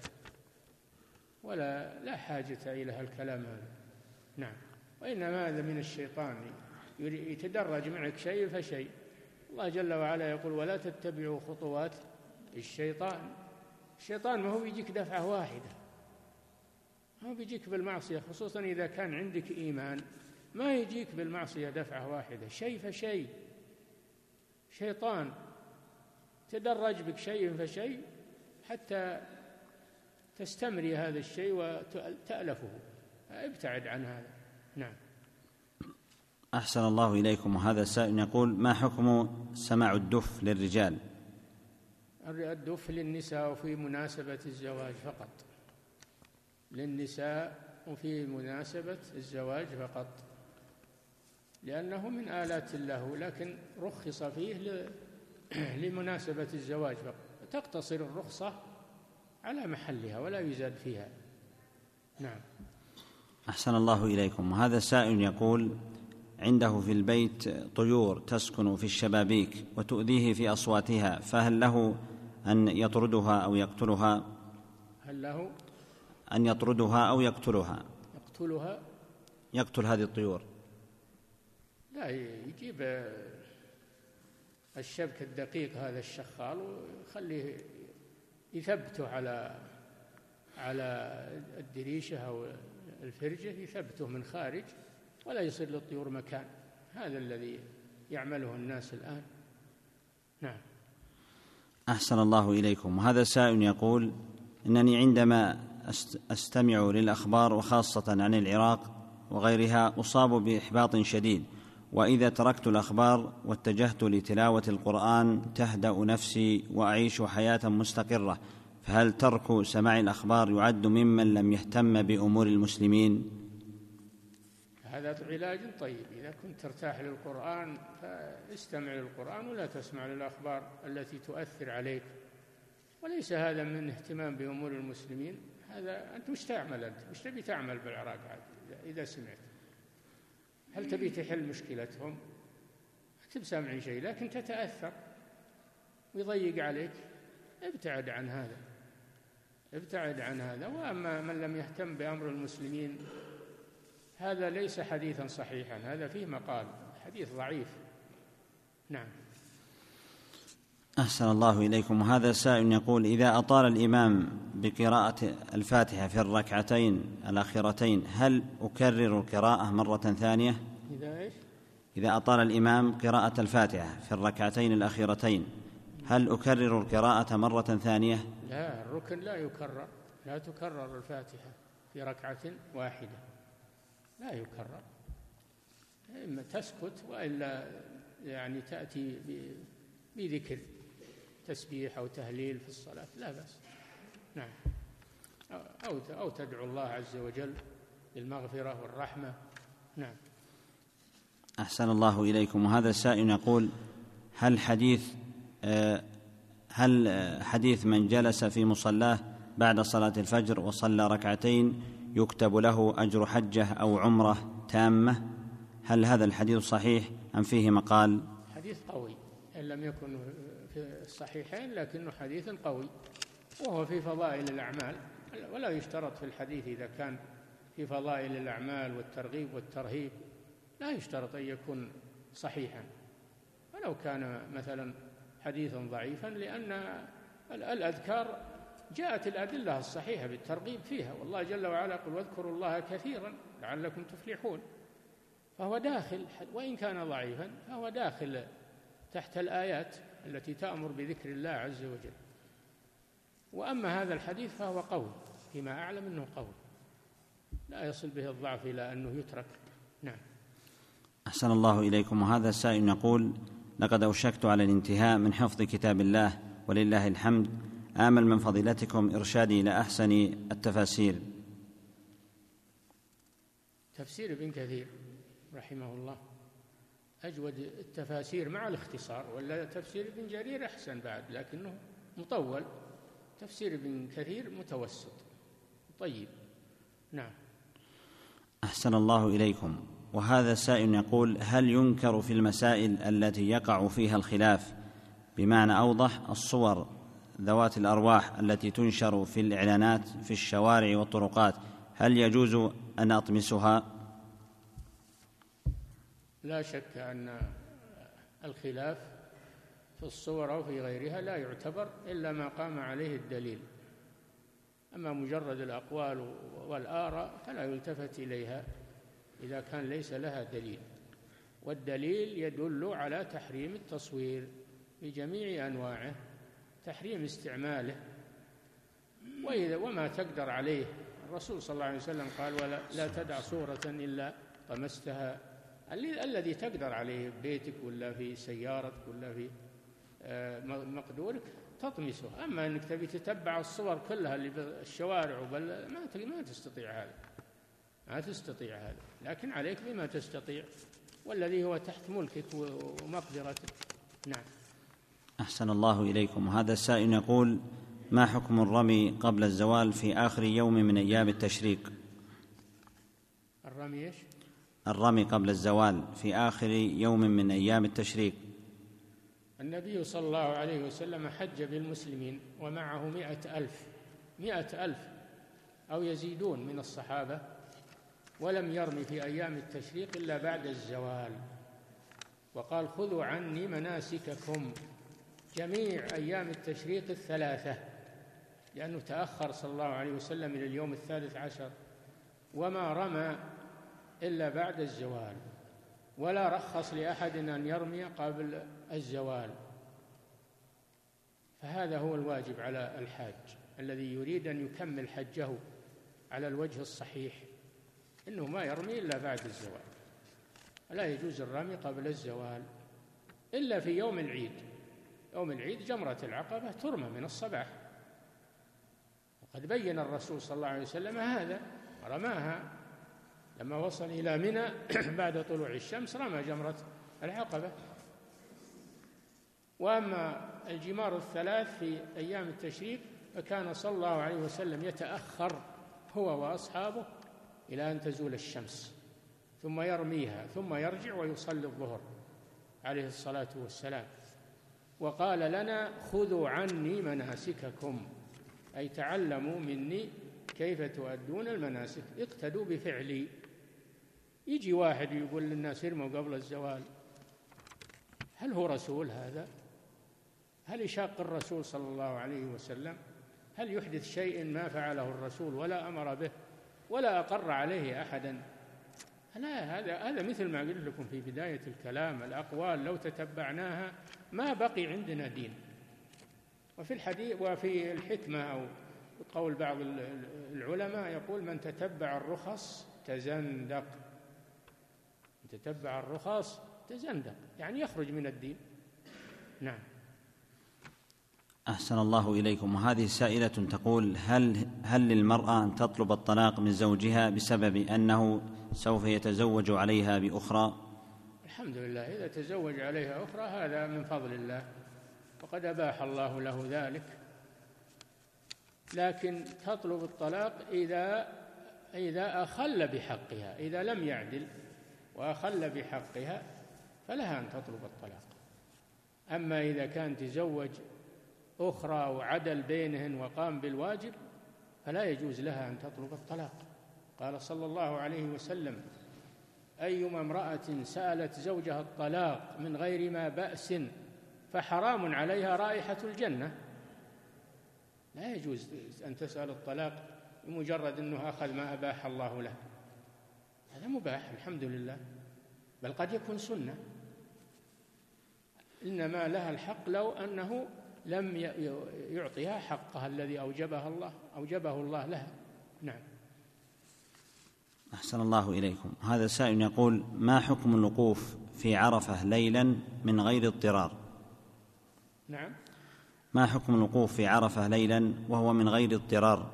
لا حاجة إلى الكلام هذا. نعم. وإنما هذا من الشيطان، يتدرج معك شيء فشيء. الله جل وعلا يقول: ولا تتبعوا خطوات الشيطان. الشيطان ما هو بيجيك دفعة واحدة، ما هو بيجيك بالمعصية، خصوصا إذا كان عندك إيمان، ما يجيك بالمعصية دفعة واحدة، شيء فشيء. شيطان تدرج بك شيء فشيء حتى تستمري هذا الشيء وتألفه، ابتعد عن هذا. نعم. أحسن الله إليكم. وهذا السائل يقول: ما حكم سماع الدف للرجال؟ الدف للنساء وفي مناسبة الزواج فقط، للنساء وفي مناسبة الزواج فقط، لأنه من آلات الله، لكن رخص فيه لمناسبة الزواج فقط، تقتصر الرخصة على محلها ولا يزاد فيها. نعم. أحسن الله إليكم. وهذا السائل يقول: عنده في البيت طيور تسكن في الشبابيك وتؤذيه في أصواتها، فهل له أن يطردها أو يقتلها؟ هل له أن يطردها أو يقتلها؟ يقتل هذه الطيور. لا، يجيب الشبك الدقيق هذا الشخال ويخليه يثبته على الدريشة أو الفرجة، يثبته من خارج ولا يصير للطيور مكان. هذا الذي يعمله الناس الآن. نعم. أحسن الله إليكم. وهذا سائل يقول: إنني عندما أستمع للأخبار وخاصة عن العراق وغيرها أصاب بإحباط شديد، وإذا تركت الأخبار واتجهت لتلاوة القرآن تهدأ نفسي وأعيش حياة مستقرة، فهل ترك سماع الأخبار يعد ممن لم يهتم بأمور المسلمين؟ هذا علاج طيب. إذا كنت ترتاح للقرآن فاستمع للقرآن ولا تسمع للأخبار التي تؤثر عليك، وليس هذا من اهتمام بأمور المسلمين. هذا أنت وش تعمل؟ أنت وش تبي تعمل بالعراق إذا سمعت؟ هل تبي تحل مشكلتهم؟ ما تبي سامعين شيء، لكن تتأثر ويضيق عليك. ابتعد عن هذا، ابتعد عن هذا. وأما من لم يهتم بأمر المسلمين، هذا ليس حديثا صحيحا، هذا فيه مقال، حديث ضعيف. نعم. أحسن الله إليكم. وهذا سائل يقول: إذا أطال الإمام بقراءة الفاتحة في الركعتين الأخيرتين هل أكرر القراءة مرة ثانية؟ إذا أطال الإمام قراءة الفاتحة في الركعتين الأخيرتين هل أكرر القراءة مرة ثانية؟ لا، الركن لا يكرر، لا تكرر الفاتحة في ركعة واحدة، لا يكرر. إما تسكت وإلا يعني تأتي بذكر تسبيح أو تهليل في الصلاة، لا بأس. نعم. أو تدعو الله عز وجل بالمغفرة والرحمة. نعم. أحسن الله إليكم. وهذا السائل يقول: هل حديث من جلس في مصلاه بعد صلاة الفجر وصلى ركعتين يكتب له أجر حجة أو عمرة تامة، هل هذا الحديث صحيح أم فيه مقال؟ حديث قوي، إن لم يكن في الصحيحين لكنه حديث قوي، وهو في فضائل الأعمال، ولا يشترط في الحديث إذا كان في فضائل الأعمال والترغيب والترهيب لا يشترط أن يكون صحيحا، ولو كان مثلا حديثا ضعيفا، لأن الأذكار جاءت الأدلة الصحيحة بالترغيب فيها، والله جل وعلا يقول: واذكروا الله كثيرا لعلكم تفلحون، فهو داخل، وإن كان ضعيفا فهو داخل تحت الآيات التي تأمر بذكر الله عز وجل. وأما هذا الحديث فهو قول، فيما أعلم أنه قول لا يصل به الضعف إلى أنه يترك. نعم. أحسن الله إليكم. وهذا السائل يقول: لقد أوشكت على الانتهاء من حفظ كتاب الله ولله الحمد، آمل من فضيلتكم إرشادي إلى أحسن التفاسير. تفسير ابن كثير رحمه الله أجود التفاسير مع الاختصار، ولا تفسير ابن جرير أحسن بعد لكنه مطول. تفسير ابن كثير متوسط طيب. نعم. أحسن الله إليكم. وهذا السائل يقول: هل ينكر في المسائل التي يقع فيها الخلاف، بمعنى أوضح الصور ذوات الأرواح التي تنشر في الإعلانات في الشوارع والطرقات، هل يجوز أن أطمسها؟ لا شك أن الخلاف في الصور أو في غيرها لا يعتبر إلا ما قام عليه الدليل، أما مجرد الأقوال والآراء فلا يلتفت إليها إذا كان ليس لها دليل، والدليل يدل على تحريم التصوير بجميع أنواعه، تحريم استعماله وما تقدر عليه. الرسول صلى الله عليه وسلم قال: لا تدع صورة إلا طمستها. الذي تقدر عليه في بيتك ولا في سيارتك ولا في مقدورك تطمسه، أما أنك تبي تتبع الصور كلها اللي في الشوارع ما تستطيع هذا، ما تستطيع هذا، لكن عليك بما تستطيع والذي هو تحت ملكك ومقدرتك. نعم. أحسن الله إليكم. هذا السائل يقول: ما حكم الرمي قبل الزوال في آخر يوم من أيام التشريق؟ الرمي إيش؟ الرمي قبل الزوال في آخر يوم من أيام التشريق. النبي صلى الله عليه وسلم حج بالمسلمين ومعه 100,000 أو يزيدون من الصحابة، ولم يرمي في أيام التشريق إلا بعد الزوال، وقال: خذوا عني مناسككم جميع أيام التشريق 3، لأنه تأخر صلى الله عليه وسلم إلى اليوم 13 وما رمى إلا بعد الزوال، ولا رخص لأحد أن يرمي قبل الزوال. فهذا هو الواجب على الحاج الذي يريد أن يكمل حجه على الوجه الصحيح، إنه ما يرمي إلا بعد الزوال، لا يجوز الرمي قبل الزوال إلا في يوم العيد. يوم العيد جمرة العقبة ترمى من الصباح، وقد بين الرسول صلى الله عليه وسلم هذا، رماها لما وصل إلى منى بعد طلوع الشمس، رمى جمرة العقبة. وأما الجمار 3 في أيام التشريق فكان صلى الله عليه وسلم يتأخر هو وأصحابه إلى أن تزول الشمس ثم يرميها، ثم يرجع ويصلي الظهر عليه الصلاة والسلام. وقال لنا: خذوا عني مناسككم، أي تعلموا مني كيف تؤدون المناسك، اقتدوا بفعلي. يجي واحد يقول للناس ارموا قبل الزوال، هل هو رسول هذا؟ هل يشاق الرسول صلى الله عليه وسلم؟ هل يحدث شيء ما فعله الرسول ولا أمر به ولا أقر عليه أحدا؟ لا، هذا مثل ما قلت لكم في بداية الكلام، الأقوال لو تتبعناها ما بقي عندنا دين. وفي الحديث وفي الحكمة أو قول بعض العلماء يقول: من تتبع الرخص تزندق. تتبع الرخص تزندق، يعني يخرج من الدين. نعم. أحسن الله إليكم. وهذه سائلة تقول: هل للمرأة أن تطلب الطلاق من زوجها بسبب أنه سوف يتزوج عليها بأخرى؟ الحمد لله، إذا تزوج عليها أخرى هذا من فضل الله، وقد أباح الله له ذلك، لكن تطلب الطلاق إذا أخل بحقها، إذا لم يعدل وأخل بحقها فلها أن تطلب الطلاق. أما إذا كان تزوج أخرى وعدل بينهن وقام بالواجب فلا يجوز لها أن تطلب الطلاق. قال صلى الله عليه وسلم: أيما امرأة سألت زوجها الطلاق من غير ما بأس فحرام عليها رائحة الجنة. لا يجوز أن تسأل الطلاق بمجرد أنه أخذ ما أباح الله له، هذا مباح الحمد لله، بل قد يكون سنة، إنما لها الحق لو أنه لم يعطيها حقها الذي أوجبه الله لها. نعم. أحسن الله إليكم. هذا سائل يقول: ما حكم الوقوف في عرفة ليلا من غير اضطرار؟ نعم. ما حكم الوقوف في عرفة ليلا وهو من غير اضطرار؟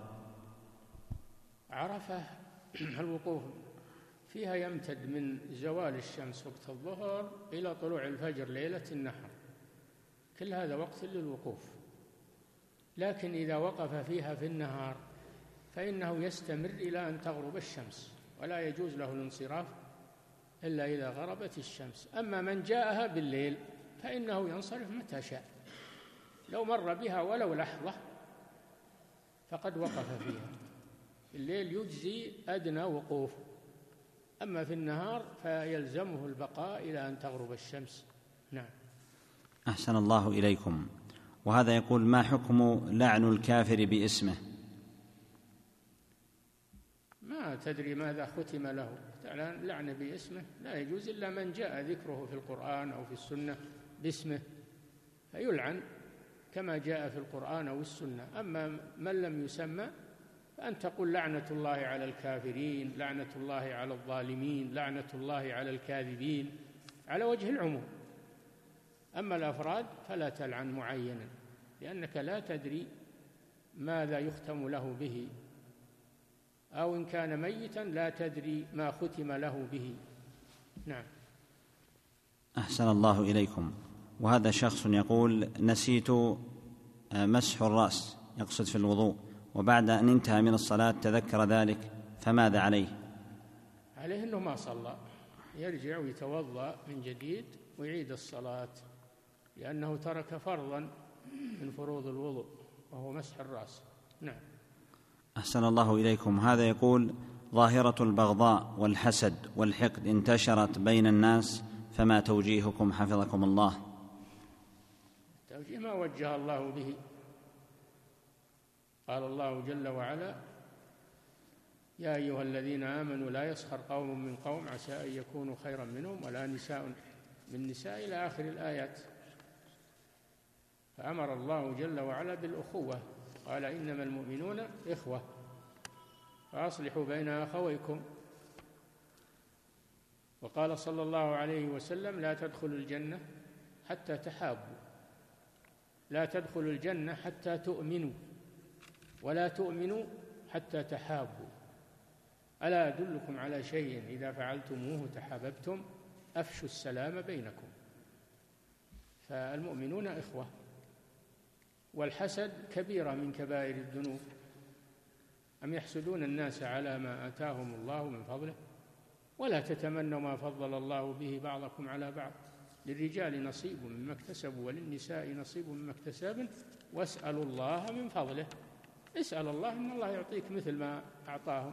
عرفة الوقوف فيها يمتد من زوال الشمس وقت الظهر إلى طلوع الفجر ليلة النحر، كل هذا وقت للوقوف. لكن إذا وقف فيها في النهار فإنه يستمر إلى أن تغرب الشمس، ولا يجوز له الانصراف إلا إذا غربت الشمس. أما من جاءها بالليل فإنه ينصرف متى شاء، لو مر بها ولو لحظة فقد وقف فيها. الليل يجزي أدنى وقوف، أما في النهار فيلزمه البقاء إلى أن تغرب الشمس. نعم. أحسن الله إليكم. وهذا يقول: ما حكم لعن الكافر باسمه؟ ما تدري ماذا ختم له، لعن باسمه لا يجوز إلا من جاء ذكره في القرآن أو في السنة باسمه فيلعن كما جاء في القرآن أو السنة. أما من لم يسمى فأن تقول لعنة الله على الكافرين، لعنة الله على الظالمين، لعنة الله على الكاذبين، على وجه العموم. أما الأفراد فلا تلعن معينا، لأنك لا تدري ماذا يختم له به، أو إن كان ميتا لا تدري ما ختم له به. نعم. أحسن الله إليكم. وهذا شخص يقول: نسيت مسح الرأس، يقصد في الوضوء، وبعد أن انتهى من الصلاة تذكر ذلك، فماذا عليه؟ عليه أنه ما صلى، يرجع ويتوضأ من جديد ويعيد الصلاة، لأنه ترك فرضا من فروض الوضوء وهو مسح الرأس. نعم. أحسن الله إليكم. هذا يقول: ظاهرة البغضاء والحسد والحقد انتشرت بين الناس، فما توجيهكم حفظكم الله؟ توجيه ما وجه الله به. قال الله جل وعلا: يا أيها الذين آمنوا لا يسخر قوم من قوم عسى أن يكونوا خيرا منهم ولا نساء من نساء، إلى آخر الآيات. فأمر الله جل وعلا بالأخوة، قال: إنما المؤمنون إخوة فأصلحوا بين أخويكم. وقال صلى الله عليه وسلم: لا تدخلوا الجنة حتى تحابوا، لا تدخلوا الجنة حتى تؤمنوا، ولا تؤمنوا حتى تحابوا. ألا أدلكم على شيء إذا فعلتموه تحاببتم؟ أفشوا السلام بينكم. فالمؤمنون إخوة. والحسد كبيرة من كبائر الذنوب. أم يحسدون الناس على ما آتاهم الله من فضله؟ ولا تتمنوا ما فضل الله به بعضكم على بعض، للرجال نصيب مما اكتسبوا وللنساء نصيب مما اكتسبن واسألوا الله من فضله. اسأل الله إن الله يعطيك مثل ما أعطاهم.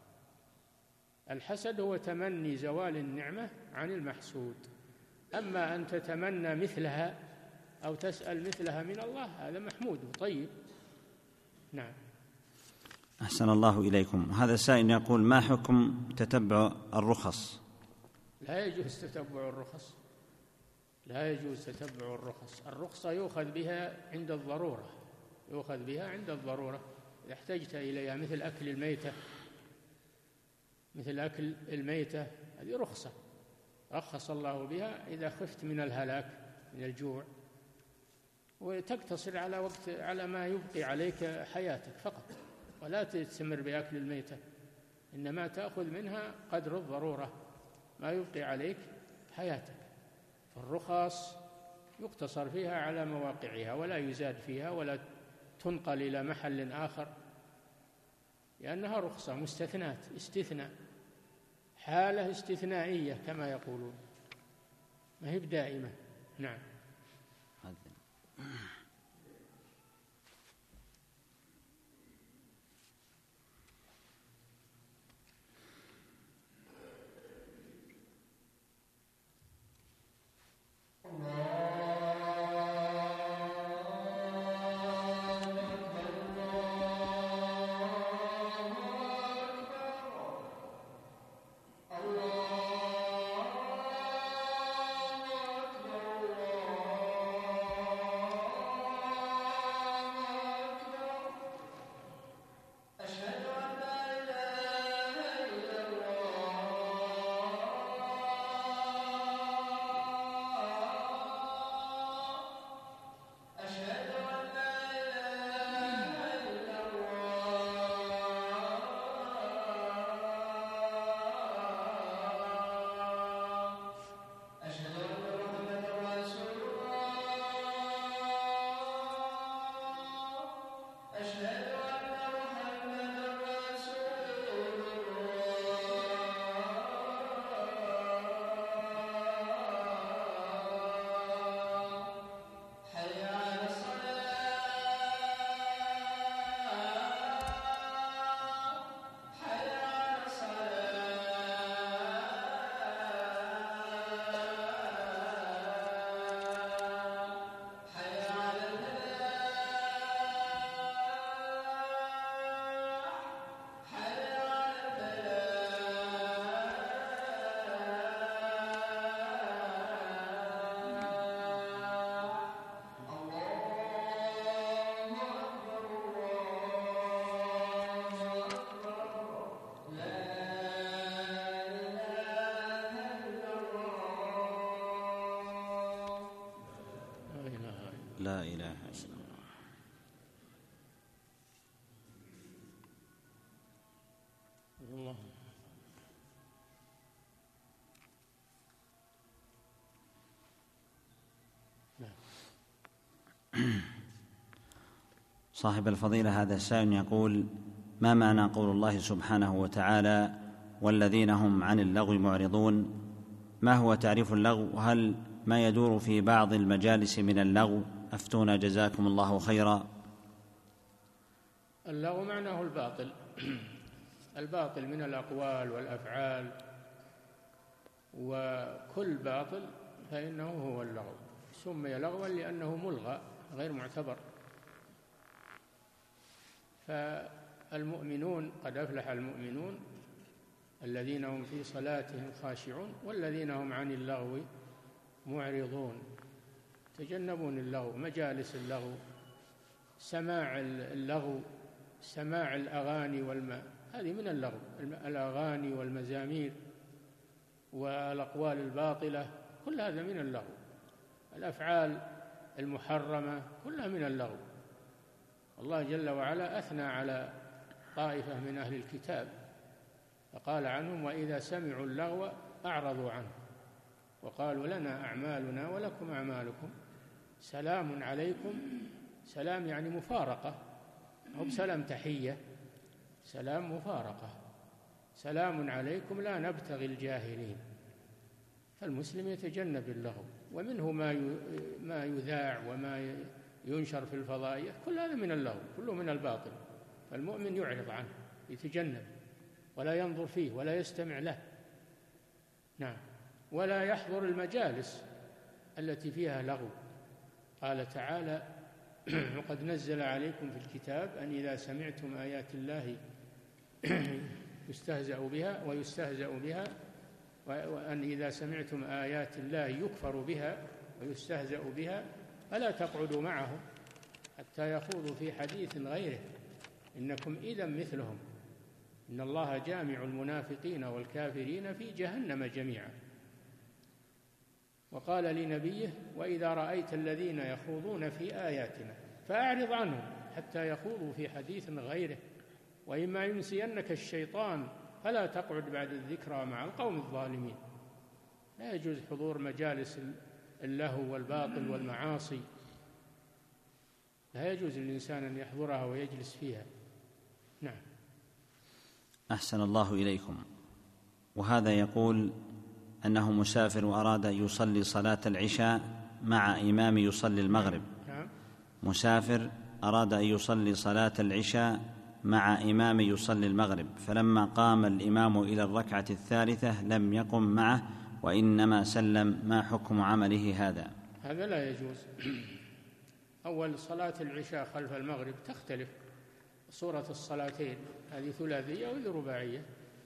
الحسد هو تمني زوال النعمة عن المحسود. أما أن تتمنى مثلها أو تسأل مثلها من الله هذا محمود وطيب. نعم. أحسن الله إليكم. هذا سائل يقول: ما حكم تتبع الرخص؟ لا يجوز تتبع الرخص، لا يجوز تتبع الرخص. الرخصة يؤخذ بها عند الضرورة، يؤخذ بها عند الضرورة إذا احتجت إليها، مثل أكل الميتة، مثل أكل الميتة هذه رخصة رخص الله بها إذا خفت من الهلاك من الجوع، وتقتصر على وقت على ما يبقي عليك حياتك فقط، ولا تستمر بأكل الميتة، إنما تأخذ منها قدر الضرورة ما يبقي عليك حياتك. الرخص يقتصر فيها على مواقعها ولا يزاد فيها ولا تنقل إلى محل آخر، لأنها رخصة مستثنات، استثناء، حالة استثنائية كما يقولون، ما هي بدائمة. نعم. لا إله إلا الله. الله. صاحب الفضيلة هذا السائل يقول: ما معنى قول الله سبحانه وتعالى: والذين هم عن اللغو معرضون؟ ما هو تعريف اللغو؟ وهل ما يدور في بعض المجالس من اللغو؟ أفتونا جزاكم الله خيرا. اللغو معناه الباطل الباطل من الأقوال والأفعال، وكل باطل فإنه هو اللغو. سمي لغوا لأنه ملغى غير معتبر. فالمؤمنون قد أفلح المؤمنون الذين هم في صلاتهم خاشعون والذين هم عن اللغو معرضون. تجنبون اللغو، مجالس اللغو، سماع اللغو، سماع الأغاني هذه من اللغو. الأغاني والمزامير والأقوال الباطلة كل هذا من اللغو. الأفعال المحرمة كلها من اللغو. الله جل وعلا أثنى على طائفة من أهل الكتاب فقال عنهم: وإذا سمعوا اللغو أعرضوا عنه وقالوا لنا أعمالنا ولكم أعمالكم سلام عليكم. سلام يعني مفارقة، أو بسلام تحية، سلام مفارقة. سلام عليكم لا نبتغي الجاهلين. فالمسلم يتجنب اللغو، ومنه ما يذاع وما ينشر في الفضائيات، كل هذا من اللغو، كله من الباطل. فالمؤمن يعرض عنه، يتجنب ولا ينظر فيه ولا يستمع له. نعم. ولا يحضر المجالس التي فيها لغو. قال تعالى: وقد نزل عليكم في الكتاب أن إذا سمعتم آيات الله يستهزأ بها وأن إذا سمعتم آيات الله يكفر بها ويستهزأ بها فلا تقعدوا معهم حتى يخوضوا في حديث غيره إنكم إذا مثلهم إن الله جامع المنافقين والكافرين في جهنم جميعا. وقال لنبيه: وإذا رأيت الذين يخوضون في آياتنا فأعرض عنهم حتى يخوضوا في حديث غيره وإما ينسينك الشيطان فلا تقعد بعد الذكرى مع القوم الظالمين. لا يجوز حضور مجالس اللهو والباطل والمعاصي، لا يجوز للإنسان أن يحضرها ويجلس فيها. نعم. أحسن الله إليكم. وهذا يقول أنه مسافر وأراد أن يصلي صلاة العشاء مع إمام يصلي المغرب. نعم. مسافر أراد أن يصلي صلاة العشاء مع إمام يصلي المغرب، فلما قام الإمام إلى الركعة الثالثة لم يقم معه وإنما سلم. ما حكم عمله هذا؟ هذا لا يجوز. أول صلاة العشاء خلف المغرب تختلف صورة الصلاتين، هذه ثلاثية وهذه رباعية،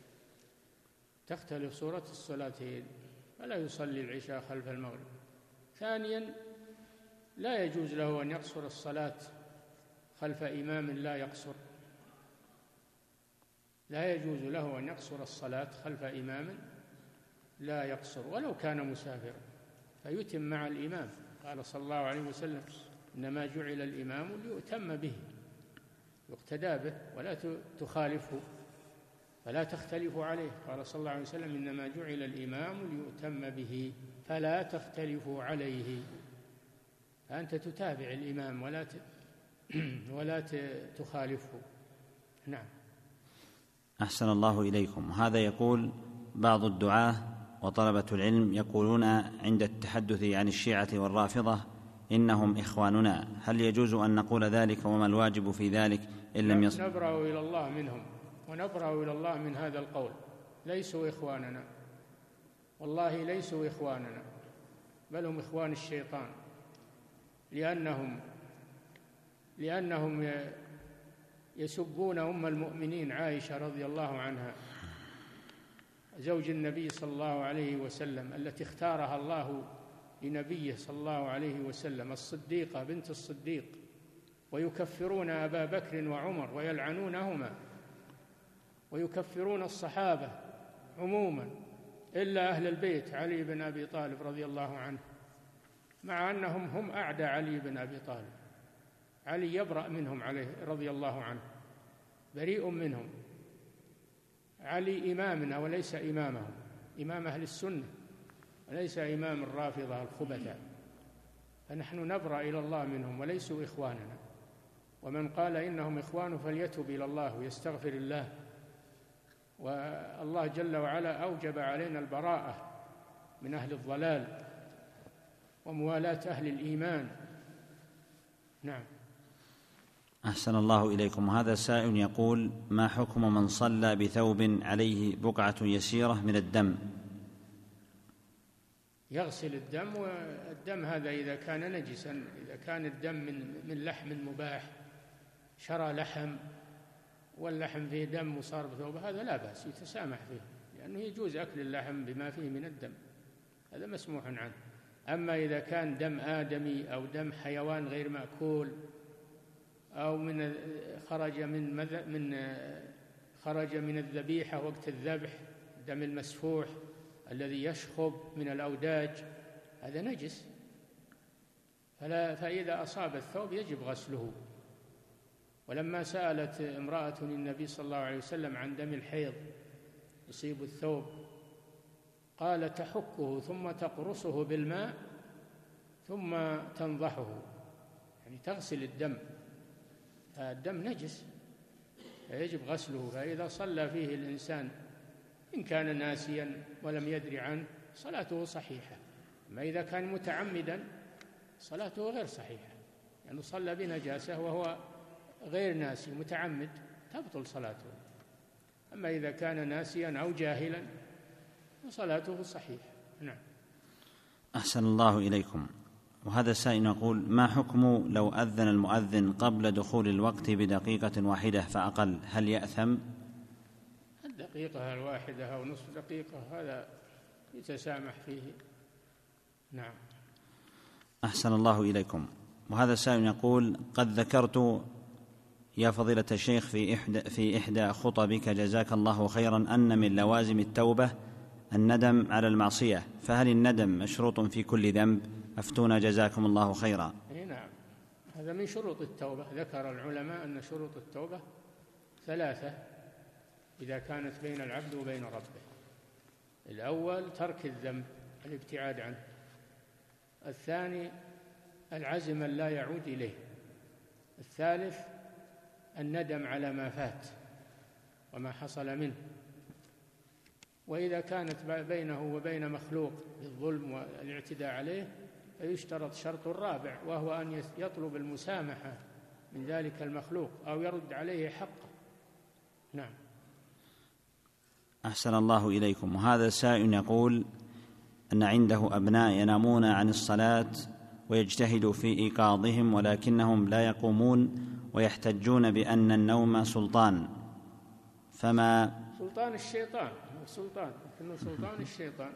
تختلف صورة الصلاتين، فلا يصلي العشاء خلف المغرب. ثانيا، لا يجوز له أن يقصر الصلاة خلف إمام لا يقصر. لا يجوز له أن يقصر الصلاة خلف إمام لا يقصر ولو كان مسافرا، فيتم مع الإمام. قال صلى الله عليه وسلم: إنما جعل الإمام ليؤتم به، يقتدى به ولا تخالفه فلا تختلفوا عليه. قال صلى الله عليه وسلم: إنما جعل الإمام ليؤتم به فلا تختلفوا عليه. فأنت تتابع الإمام ولا تخالفه. نعم. أحسن الله إليكم. هذا يقول: بعض الدعاة وطلبة العلم يقولون عند التحدث عن الشيعة والرافضة إنهم إخواننا، هل يجوز أن نقول ذلك؟ وما الواجب في ذلك إن لم يصل؟ نبرأ إلى الله منهم ونبرأ إلى الله من هذا القول. ليسوا إخواننا، والله ليسوا إخواننا، بل هم إخوان الشيطان، لأنهم يسبون أم المؤمنين عائشة رضي الله عنها زوج النبي صلى الله عليه وسلم التي اختارها الله لنبيه صلى الله عليه وسلم، الصديقة بنت الصديق، ويكفرون أبا بكر وعمر ويلعنونهما، ويكفرون الصحابة عموما إلا أهل البيت علي بن أبي طالب رضي الله عنه. مع أنهم هم أعدى علي بن أبي طالب. علي يبرأ منهم عليه رضي الله عنه، بريء منهم. علي إمامنا وليس إمامهم، إمام أهل السنة وليس إمام الرافضة الخبثاء، فنحن نبرأ إلى الله منهم وليسوا إخواننا. ومن قال إنهم إخوان فليتب إلى الله ويستغفر الله. والله جل وعلا أوجب علينا البراءة من أهل الضلال وموالاة أهل الإيمان. نعم. أحسن الله إليكم. هذا سائل يقول: ما حكم من صلى بثوب عليه بقعة يسيرة من الدم؟ يغسل الدم، والدم هذا إذا كان نجسا، إذا كان الدم من لحم مباح، شرى لحم واللحم فيه دم وصار بثوبه، هذا لا بأس، يتسامح فيه، لأنه يجوز أكل اللحم بما فيه من الدم، هذا مسموح عنه. أما إذا كان دم آدمي أو دم حيوان غير مأكول، أو خرج من الذبيحة وقت الذبح، الدم المسفوح الذي يشخب من الأوداج، هذا نجس، فإذا أصاب الثوب يجب غسله. ولما سألت امرأة النبي صلى الله عليه وسلم عن دم الحيض يصيب الثوب، قال: تحكه ثم تقرصه بالماء ثم تنضحه، يعني تغسل الدم، الدم نجس فيجب غسله. فإذا صلى فيه الإنسان إن كان ناسيا ولم يدري عنه صلاته صحيحة، أما إذا كان متعمدا صلاته غير صحيحة، يعني صلى بنجاسة وهو غير ناسي متعمد تبطل صلاته. أما إذا كان ناسيا أو جاهلا فصلاته صحيحة. نعم. أحسن الله إليكم. وهذا السائل يقول: ما حكم لو أذن المؤذن قبل دخول الوقت بدقيقة واحدة فأقل، هل يأثم؟ الدقيقة الواحدة أو نصف دقيقة هذا يتسامح فيه. نعم. أحسن الله إليكم. وهذا السائل يقول: قد ذكرت يا فضيلة الشيخ في إحدى خطبك جزاك الله خيرا أن من لوازم التوبة الندم على المعصية، فهل الندم مشروط في كل ذنب؟ أفتونا جزاكم الله خيرا. نعم، هذا من شروط التوبة. ذكر العلماء أن شروط التوبة 3 إذا كانت بين العبد وبين ربه: الأول ترك الذنب، الابتعاد عنه. الثاني العزم أن لا يعود إليه. الثالث الندم على ما فات وما حصل منه. وإذا كانت بينه وبين مخلوق بالظلم والاعتداء عليه فيشترط شرط رابع، وهو أن يطلب المسامحة من ذلك المخلوق أو يرد عليه حقه. نعم. أحسن الله إليكم. وهذا سائل يقول أن عنده أبناء ينامون عن الصلاة ويجتهد في إيقاظهم ولكنهم لا يقومون ويحتجون بأن النوم سلطان، فما سلطان الشيطان، لكنه سلطان الشيطان.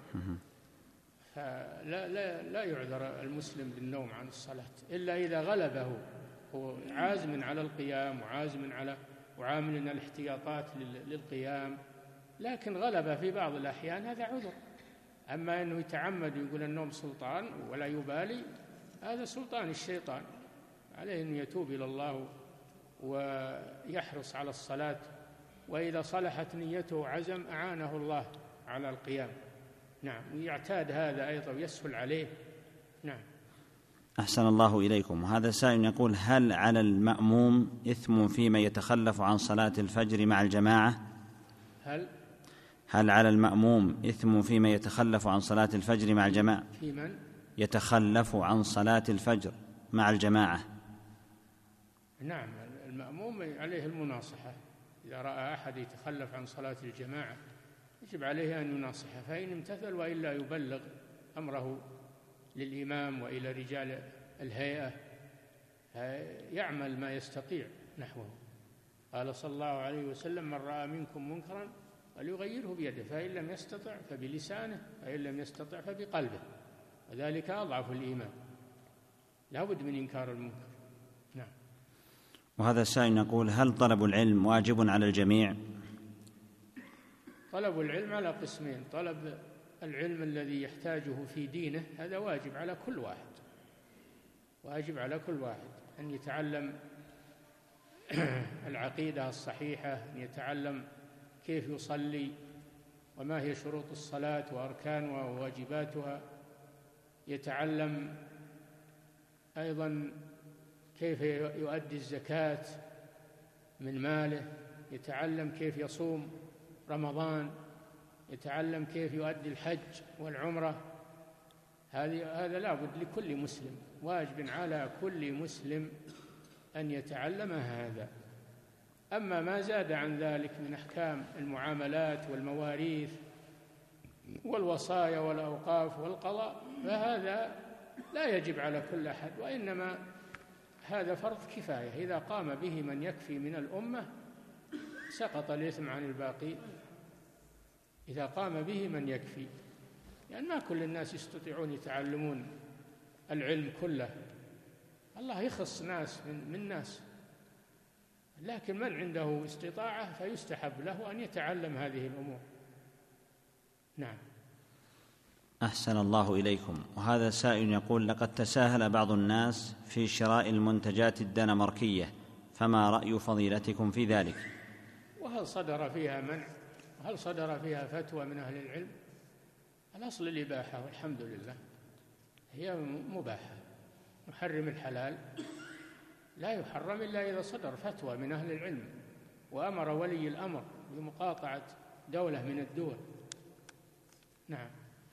لا يعذر المسلم بالنوم عن الصلاة إلا إذا غلبه، هو عازم على القيام وعامل الاحتياطات للقيام، لكن غلب في بعض الأحيان هذا عذر. أما أنه يتعمد ويقول النوم سلطان ولا يبالي، هذا سلطان الشيطان، عليه أن يتوب إلى الله ويحرص على الصلاة، وإذا صلحت نيته وعزم أعانه الله على القيام. نعم، ويعتاد هذا أيضا ويسهل عليه. نعم. أحسن الله إليكم. وهذا سائل يقول: هل على المأموم إثم فيما يتخلف عن صلاة الفجر مع الجماعة؟ هل على المأموم إثم فيما يتخلف عن صلاة الفجر مع الجماعة؟ في من يتخلف عن صلاة الفجر مع الجماعة؟ نعم، المأموم عليه المناصحة، إذا رأى أحد يتخلف عن صلاة الجماعة يجب عليه أن يناصحه، فإن امتثل وإلا يبلغ أمره للإمام وإلى رجال الهيئة يعمل ما يستطيع نحوه. قال صلى الله عليه وسلم: من رأى منكم منكرا فليغيره بيده، فإن لم يستطع فبلسانه، فإن لم يستطع فبقلبه، وذلك أضعف الإيمان. لا بد من إنكار المنكر. نعم. وهذا السائل يقول: هل طلب العلم واجب على الجميع؟ طلب العلم على قسمين: طلب العلم الذي يحتاجه في دينه هذا واجب على كل واحد، واجب على كل واحد أن يتعلم العقيدة الصحيحة، أن يتعلم كيف يصلي وما هي شروط الصلاة وأركانها وواجباتها، يتعلم أيضا كيف يؤدي الزكاة من ماله، يتعلم كيف يصوم رمضان، يتعلم كيف يؤدي الحج والعمرة. هذا لابد لكل مسلم، واجب على كل مسلم أن يتعلم هذا. أما ما زاد عن ذلك من أحكام المعاملات والمواريث والوصايا والأوقاف والقضاء فهذا لا يجب على كل أحد، وإنما هذا فرض كفاية، إذا قام به من يكفي من الأمة سقط الإثم عن الباقي، إذا قام به من يكفي، يعني ما كل الناس يستطيعون يتعلمون العلم كله، الله يخص ناس من ناس، لكن من عنده استطاعة فيستحب له أن يتعلم هذه الأمور. نعم. أحسن الله إليكم. وهذا سائل يقول: لقد تساهل بعض الناس في شراء المنتجات الدنماركية، فما رأي فضيلتكم في ذلك؟ وهل صدر فيها منع؟ وهل صدر فيها فتوى من أهل العلم؟ الأصل الإباحة والحمد لله، هي مباحة، محرم الحلال لا يحرم إلا إذا صدر فتوى من أهل العلم وأمر ولي الأمر بمقاطعة دولة من الدول. نعم.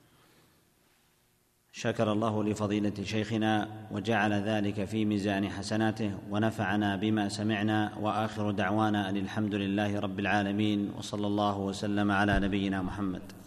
شكر الله لفضيلة شيخنا وجعل ذلك في ميزان حسناته، ونفعنا بما سمعنا، وآخر دعوانا أن الحمد لله رب العالمين، وصلى الله وسلم على نبينا محمد.